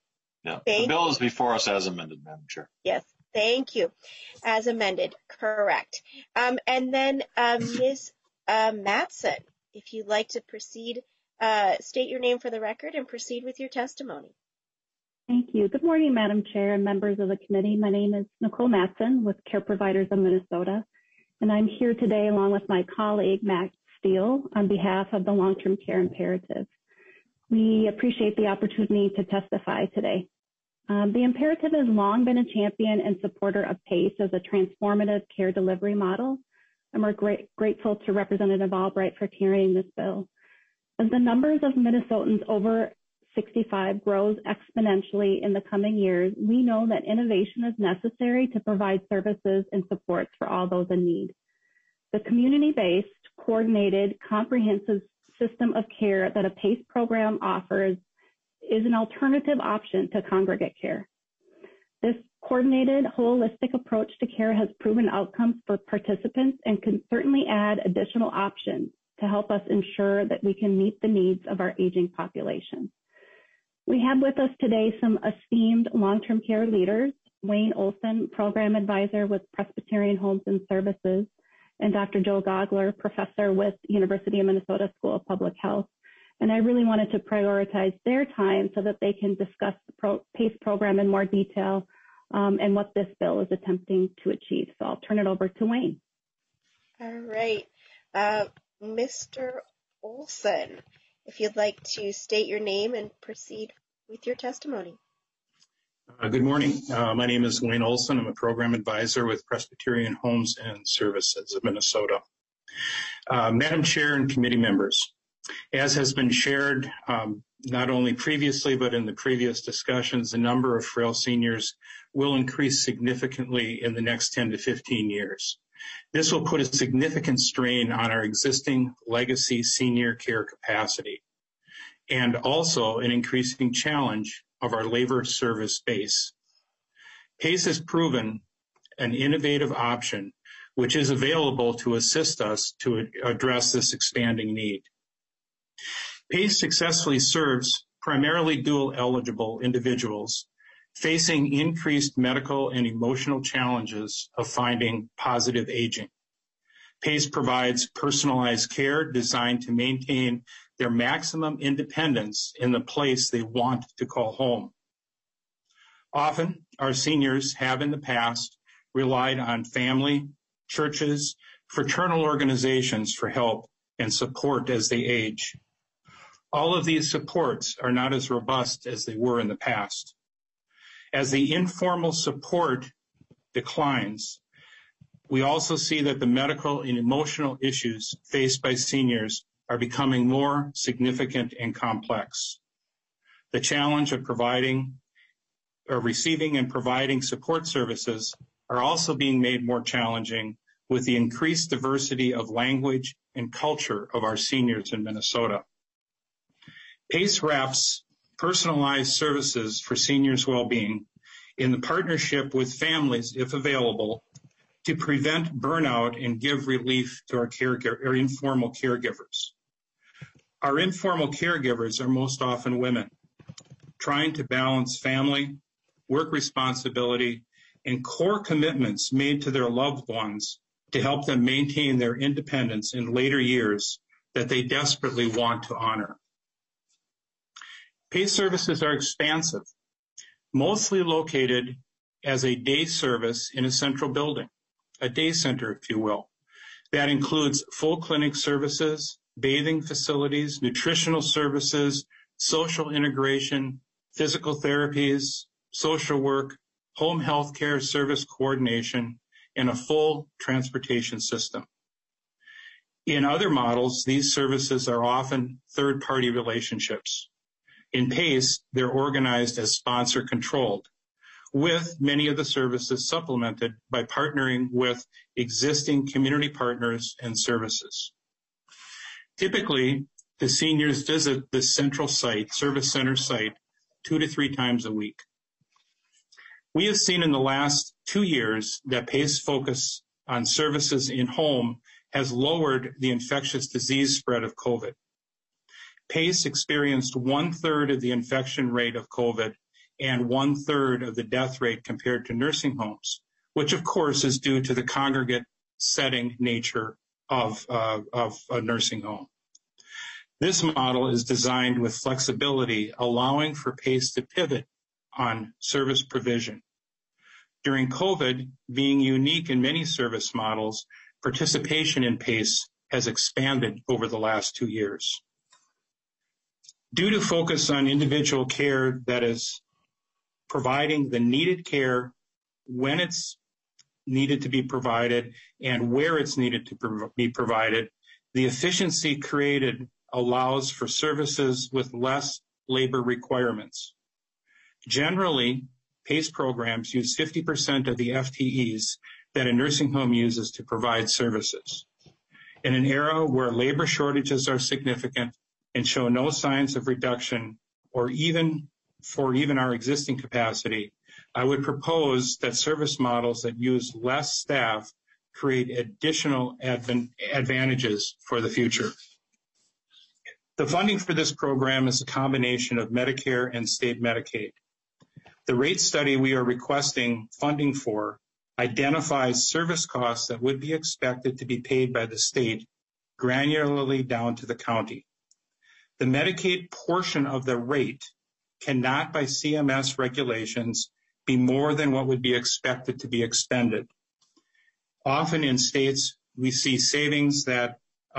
Yeah. The bill is before us as amended, Madam Chair. Yes, thank you. As amended, correct. And then Ms. Matson, if you'd like to proceed, state your name for the record and proceed with your testimony. Thank you. Good morning, Madam Chair and members of the committee. My name is Nicole Matson with Care Providers of Minnesota, and I'm here today along with my colleague, Matt Steele, on behalf of the Long-Term Care Imperative. We appreciate the opportunity to testify today. The Imperative has long been a champion and supporter of PACE as a transformative care delivery model, and we're grateful to Representative Albright for carrying this bill. As the numbers of Minnesotans over 65 grows exponentially in the coming years, we know that innovation is necessary to provide services and supports for all those in need. The community-based, coordinated, comprehensive system of care that a PACE program offers is an alternative option to congregate care. This coordinated, holistic approach to care has proven outcomes for participants and can certainly add additional options to help us ensure that we can meet the needs of our aging population. We have with us today some esteemed long-term care leaders, Wayne Olson, Program Advisor with Presbyterian Homes and Services, and Dr. Joe Gogler, Professor with University of Minnesota School of Public Health. And I really wanted to prioritize their time so that they can discuss the PACE program in more detail and what this bill is attempting to achieve. So I'll turn it over to Wayne. All right. Mr. Olson, if you'd like to state your name and proceed with your testimony. Good morning. My name is Wayne Olson. I'm a Program Advisor with Presbyterian Homes and Services of Minnesota. Madam Chair and committee members, as has been shared not only previously but in the previous discussions, the number of frail seniors will increase significantly in the next 10 to 15 years. This will put a significant strain on our existing legacy senior care capacity and also an increasing challenge of our labor service base. PACE has proven an innovative option which is available to assist us to address this expanding need. PACE successfully serves primarily dual eligible individuals facing increased medical and emotional challenges of finding positive aging. PACE provides personalized care designed to maintain their maximum independence in the place they want to call home. Often, our seniors have in the past relied on family, churches, fraternal organizations for help and support as they age. All of these supports are not as robust as they were in the past. As the informal support declines, we also see that the medical and emotional issues faced by seniors are becoming more significant and complex. The challenge of receiving and providing support services are also being made more challenging with the increased diversity of language and culture of our seniors in Minnesota. PACE wraps personalized services for seniors' well-being in the partnership with families, if available, to prevent burnout and give relief to our informal caregivers. Our informal caregivers are most often women, trying to balance family, work responsibility, and core commitments made to their loved ones to help them maintain their independence in later years that they desperately want to honor. PACE services are expansive, mostly located as a day service in a central building, a day center, if you will. That includes full clinic services, bathing facilities, nutritional services, social integration, physical therapies, social work, home health care service coordination, and a full transportation system. In other models, these services are often third-party relationships. In PACE, they're organized as sponsor-controlled, with many of the services supplemented by partnering with existing community partners and services. Typically, the seniors visit this central site, service center site, 2 to 3 times a week. We have seen in the last 2 years that PACE focus on services in home has lowered the infectious disease spread of COVID. PACE experienced 1/3 of the infection rate of COVID and 1/3 of the death rate compared to nursing homes, which of course is due to the congregate setting nature of a nursing home. This model is designed with flexibility, allowing for PACE to pivot on service provision. During COVID, being unique in many service models, participation in PACE has expanded over the last 2 years. Due to focus on individual care that is providing the needed care when it's needed to be provided and where it's needed to be provided, the efficiency created allows for services with less labor requirements. Generally, PACE programs use 50% of the FTEs that a nursing home uses to provide services. In an era where labor shortages are significant and show no signs of reduction or even our existing capacity, I would propose that service models that use less staff create additional advantages for the future. The funding for this program is a combination of Medicare and state Medicaid. The rate study we are requesting funding for identifies service costs that would be expected to be paid by the state granularly down to the county. The Medicaid portion of the rate cannot, by CMS regulations, be more than what would be expected to be expended. Often in states, we see savings that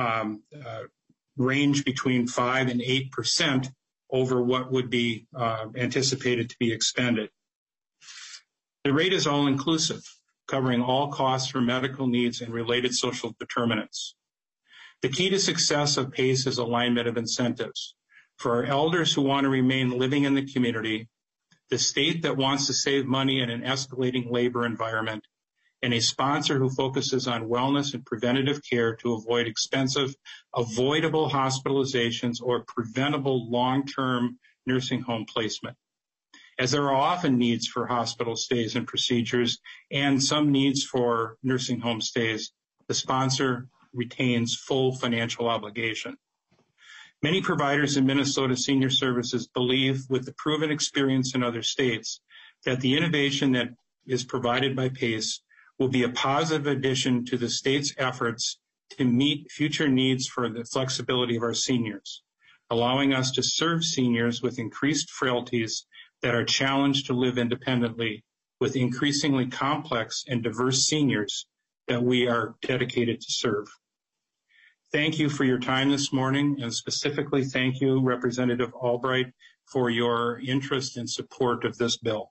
range between 5 and 8% over what would be anticipated to be expended. The rate is all-inclusive, covering all costs for medical needs and related social determinants. The key to success of PACE is alignment of incentives. For our elders who want to remain living in the community, the state that wants to save money in an escalating labor environment, and a sponsor who focuses on wellness and preventative care to avoid expensive, avoidable hospitalizations or preventable long-term nursing home placement. As there are often needs for hospital stays and procedures and some needs for nursing home stays, the sponsor retains full financial obligation. Many providers in Minnesota Senior Services believe, with the proven experience in other states, that the innovation that is provided by PACE will be a positive addition to the state's efforts to meet future needs for the flexibility of our seniors, allowing us to serve seniors with increased frailties that are challenged to live independently with increasingly complex and diverse seniors that we are dedicated to serve. Thank you for your time this morning, and specifically thank you, Representative Albright, for your interest and support of this bill.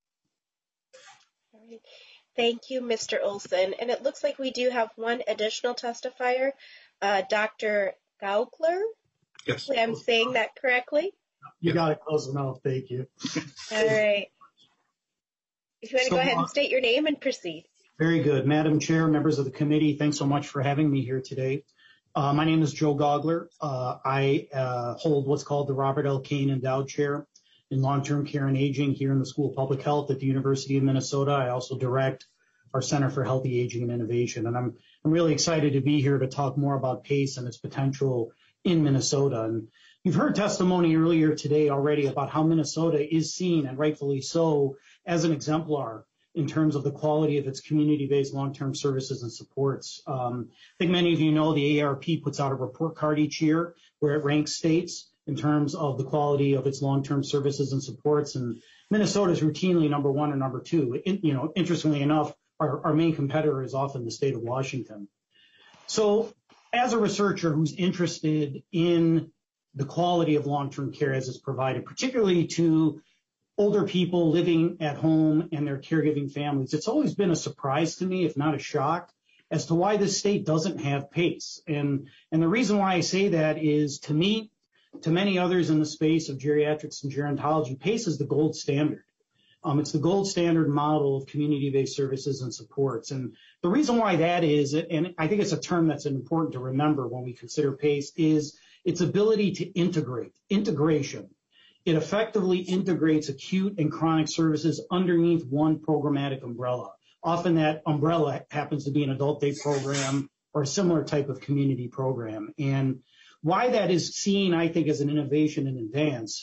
Thank you, Mr. Olson. And it looks like we do have one additional testifier, Dr. Gaukler. Yes. Hopefully I'm saying that correctly. You got it close enough. Thank you. All right. If you want to go ahead and state your name and proceed. Very good. Madam Chair, members of the committee, thanks so much for having me here today. My name is Joe Gaukler. I hold what's called the Robert L. Kane Endowed Chair in Long-Term Care and Aging here in the School of Public Health at the University of Minnesota. I also direct our Center for Healthy Aging and Innovation. And I'm really excited to be here to talk more about PACE and its potential in Minnesota. And you've heard testimony earlier today already about how Minnesota is seen, and rightfully so, as an exemplar in terms of the quality of its community-based long-term services and supports. I think many of you know the AARP puts out a report card each year where it ranks states in terms of the quality of its long-term services and supports. And Minnesota is routinely number 1 and number 2. Interestingly enough, our main competitor is often the state of Washington. So as a researcher who's interested in the quality of long-term care as it's provided, particularly to older people living at home and their caregiving families, it's always been a surprise to me, if not a shock, as to why this state doesn't have PACE. And the reason why I say that is, to me, to many others in the space of geriatrics and gerontology, PACE is the gold standard. It's the gold standard model of community-based services and supports. And the reason why that is, and I think it's a term that's important to remember when we consider PACE, is its ability to integration. It effectively integrates acute and chronic services underneath one programmatic umbrella. Often that umbrella happens to be an adult day program or a similar type of community program. And why that is seen, I think, as an innovation in advance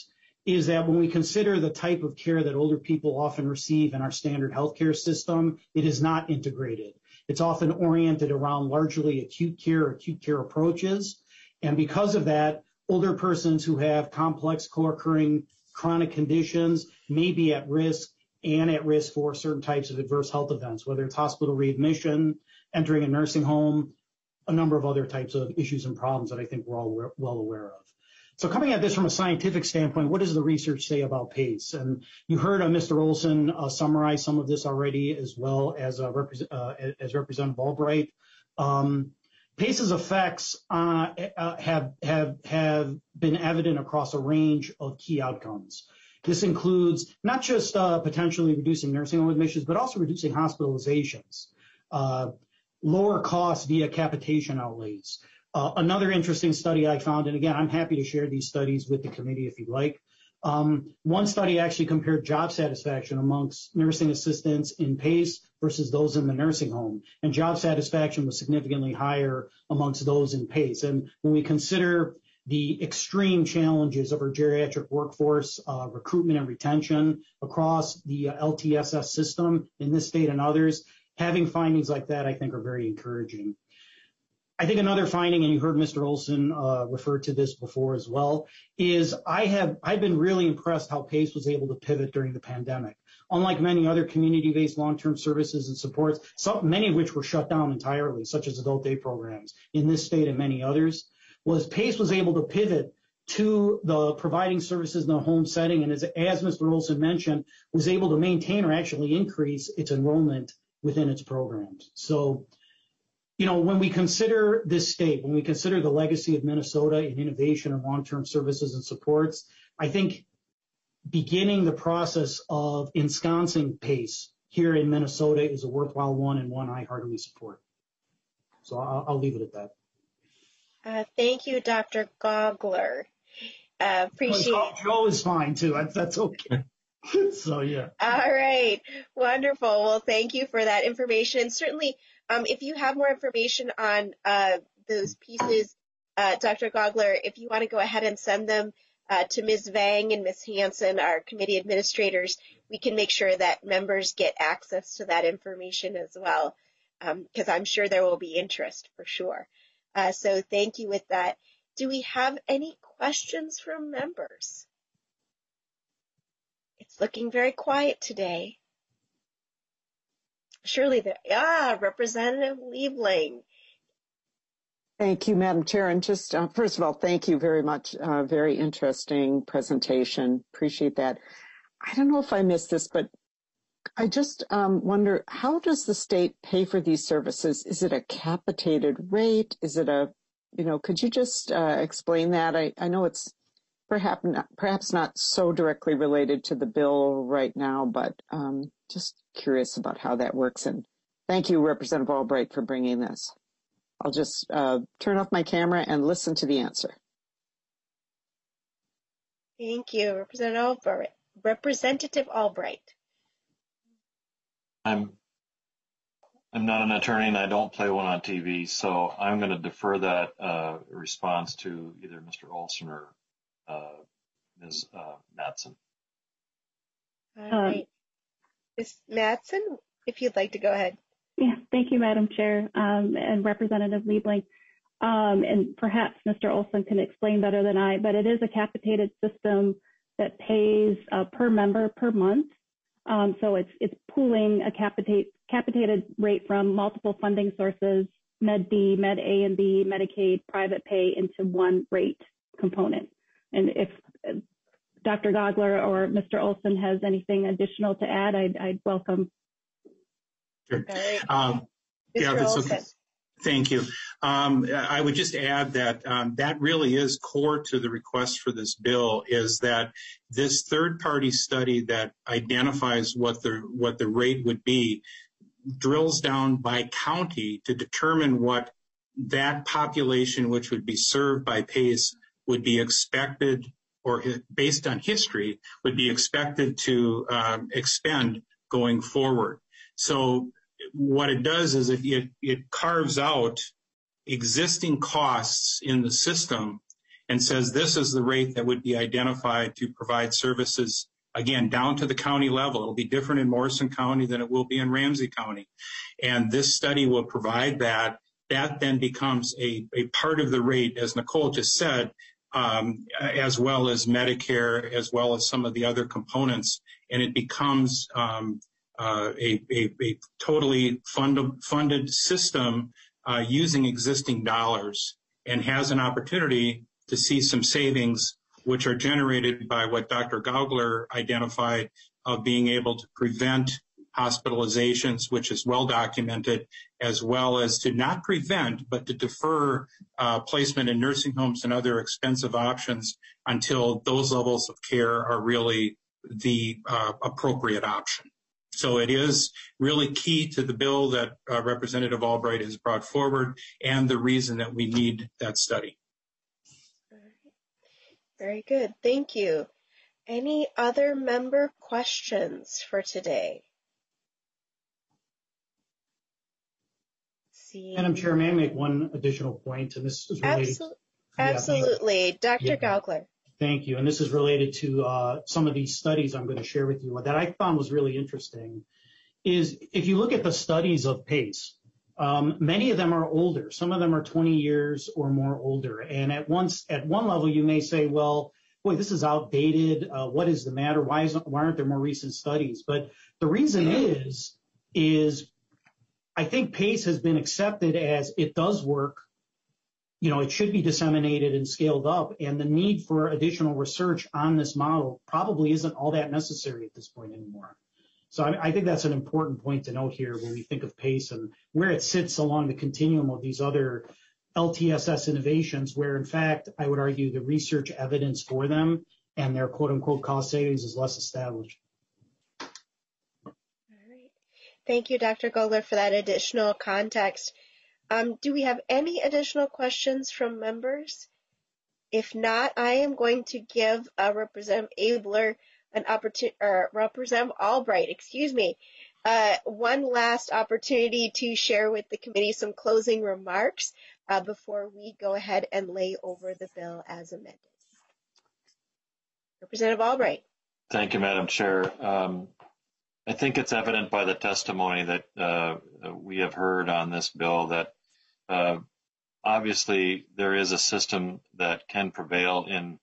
is that when we consider the type of care that older people often receive in our standard healthcare system, it is not integrated. It's often oriented around largely acute care approaches. And because of that, older persons who have complex co-occurring chronic conditions may be at risk for certain types of adverse health events, whether it's hospital readmission, entering a nursing home, a number of other types of issues and problems that I think we're all well aware of. So coming at this from a scientific standpoint, what does the research say about PACE? And you heard Mr. Olson summarize some of this already, as well as Representative Albright. PACE's effects have been evident across a range of key outcomes. This includes not just potentially reducing nursing home admissions, but also reducing hospitalizations, lower costs via capitation outlays. Another interesting study I found, and again, I'm happy to share these studies with the committee if you'd like. One study actually compared job satisfaction amongst nursing assistants in PACE versus those in the nursing home. And job satisfaction was significantly higher amongst those in PACE. And when we consider the extreme challenges of our geriatric workforce, recruitment and retention across the LTSS system in this state and others, having findings like that, I think, are very encouraging. I think another finding, and you heard Mr. Olson refer to this before as well, is I've been really impressed how PACE was able to pivot during the pandemic. Unlike many other community-based long-term services and supports, many of which were shut down entirely, such as adult day programs in this state and many others, PACE was able to pivot to the providing services in the home setting, and as Mr. Olson mentioned, was able to maintain or actually increase its enrollment within its programs. So, you know, when we consider this state, when we consider the legacy of Minnesota in innovation and long-term services and supports, I think beginning the process of ensconcing PACE here in Minnesota is a worthwhile one and one I heartily support. So I'll leave it at that. Thank you, Dr. Gogler. Appreciate it. Joe is fine too. That's okay. So yeah. All right. Wonderful. Well, thank you for that information. And certainly, if you have more information on those pieces, Dr. Gogler, if you want to go ahead and send them to Ms. Vang and Ms. Hanson, our committee administrators, we can make sure that members get access to that information as well, because I'm sure there will be interest for sure. So thank you with that. Do we have any questions from members? It's looking very quiet today. Surely Representative Liebling. Thank you, Madam Chair. And just first of all, thank you very much. Very interesting presentation. Appreciate that. I don't know if I missed this, but I just wonder, how does the state pay for these services? Is it a capitated rate? Is it could you just explain that? I know it's perhaps not so directly related to the bill right now, but just curious about how that works. And thank you, Representative Albright, for bringing this. I'll just turn off my camera and listen to the answer. Thank you, Representative Albright. I'm not an attorney and I don't play one on TV, so I'm going to defer that response to either Mr. Olson or Ms. Matson. All right. Ms. Matson, if you'd like to go ahead. Yeah, thank you, Madam Chair, and Representative Liebling. And perhaps Mr. Olson can explain better than I, but it is a capitated system that pays per member per month. So it's pooling a capitated rate from multiple funding sources, Med D, Med A and B, Medicaid, private pay into one rate component. And if Dr. Gogler or Mr. Olson has anything additional to add, I'd welcome. Sure. Right. Thank you. I would just add that that really is core to the request for this bill, is that this third-party study that identifies what the rate would be drills down by county to determine what that population which would be served by PACE would be expected, or based on history, would be expected to expend going forward. So what it does is it carves out existing costs in the system and says this is the rate that would be identified to provide services, again, down to the county level. It'll be different in Morrison County than it will be in Ramsey County. And this study will provide that. That then becomes a part of the rate, as Nicole just said, as well as Medicare, as well as some of the other components. And it becomes a totally funded system using existing dollars, and has an opportunity to see some savings which are generated by what Dr. Gaugler identified of being able to prevent hospitalizations, which is well documented, as well as to not prevent, but to defer placement in nursing homes and other expensive options until those levels of care are really the appropriate option. So it is really key to the bill that Representative Albright has brought forward, and the reason that we need that study. Very good. Thank you. Any other member questions for today? Madam Chair, may I make one additional point? And this is related. Absolutely. Dr. Gaugler. Thank you. And this is related to some of these studies I'm going to share with you that I found was really interesting. Is if you look at the studies of PACE, many of them are older. Some of them are 20 years or more older. And at one level, you may say, well, boy, this is outdated. What is the matter? Why aren't there more recent studies? But the reason is I think PACE has been accepted as it does work. You know, it should be disseminated and scaled up, and the need for additional research on this model probably isn't all that necessary at this point anymore. So I think that's an important point to note here when we think of PACE and where it sits along the continuum of these other LTSS innovations, where in fact, I would argue the research evidence for them and their quote unquote cost savings is less established. All right. Thank you, Dr. Gaugler, for that additional context. Do we have any additional questions from members? If not, I am going to give Representative Abler an opportunity, or Representative Albright, one last opportunity to share with the committee some closing remarks before we go ahead and lay over the bill as amended. Representative Albright. Thank you, Madam Chair. I think it's evident by the testimony that we have heard on this bill that obviously there is a system that can prevail in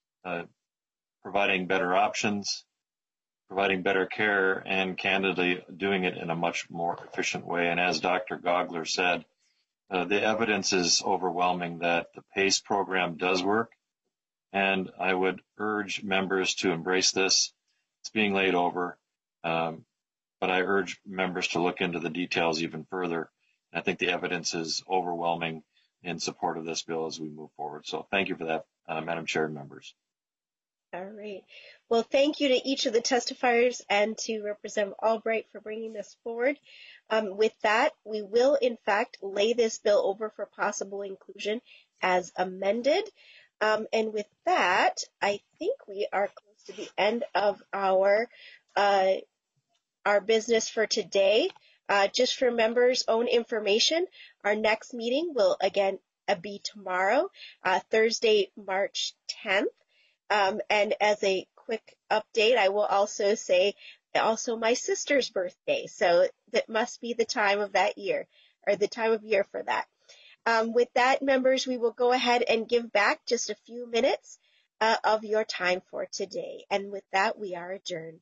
providing better options, providing better care, and candidly doing it in a much more efficient way. And as Dr. Gaugler said, the evidence is overwhelming that the PACE program does work. And I would urge members to embrace this. It's being laid over. But I urge members to look into the details even further. I think the evidence is overwhelming in support of this bill as we move forward. So thank you for that, Madam Chair and members. All right. Well, thank you to each of the testifiers and to Representative Albright for bringing this forward. With that, we will, in fact, lay this bill over for possible inclusion as amended. And with that, I think we are close to the end of our business for today. Just for members' own information, our next meeting will again be tomorrow, Thursday, March 10th. And as a quick update, I will also say also my sister's birthday. So that must be the time of that year, or the time of year for that. With that, members, we will go ahead and give back just a few minutes of your time for today. And with that, we are adjourned.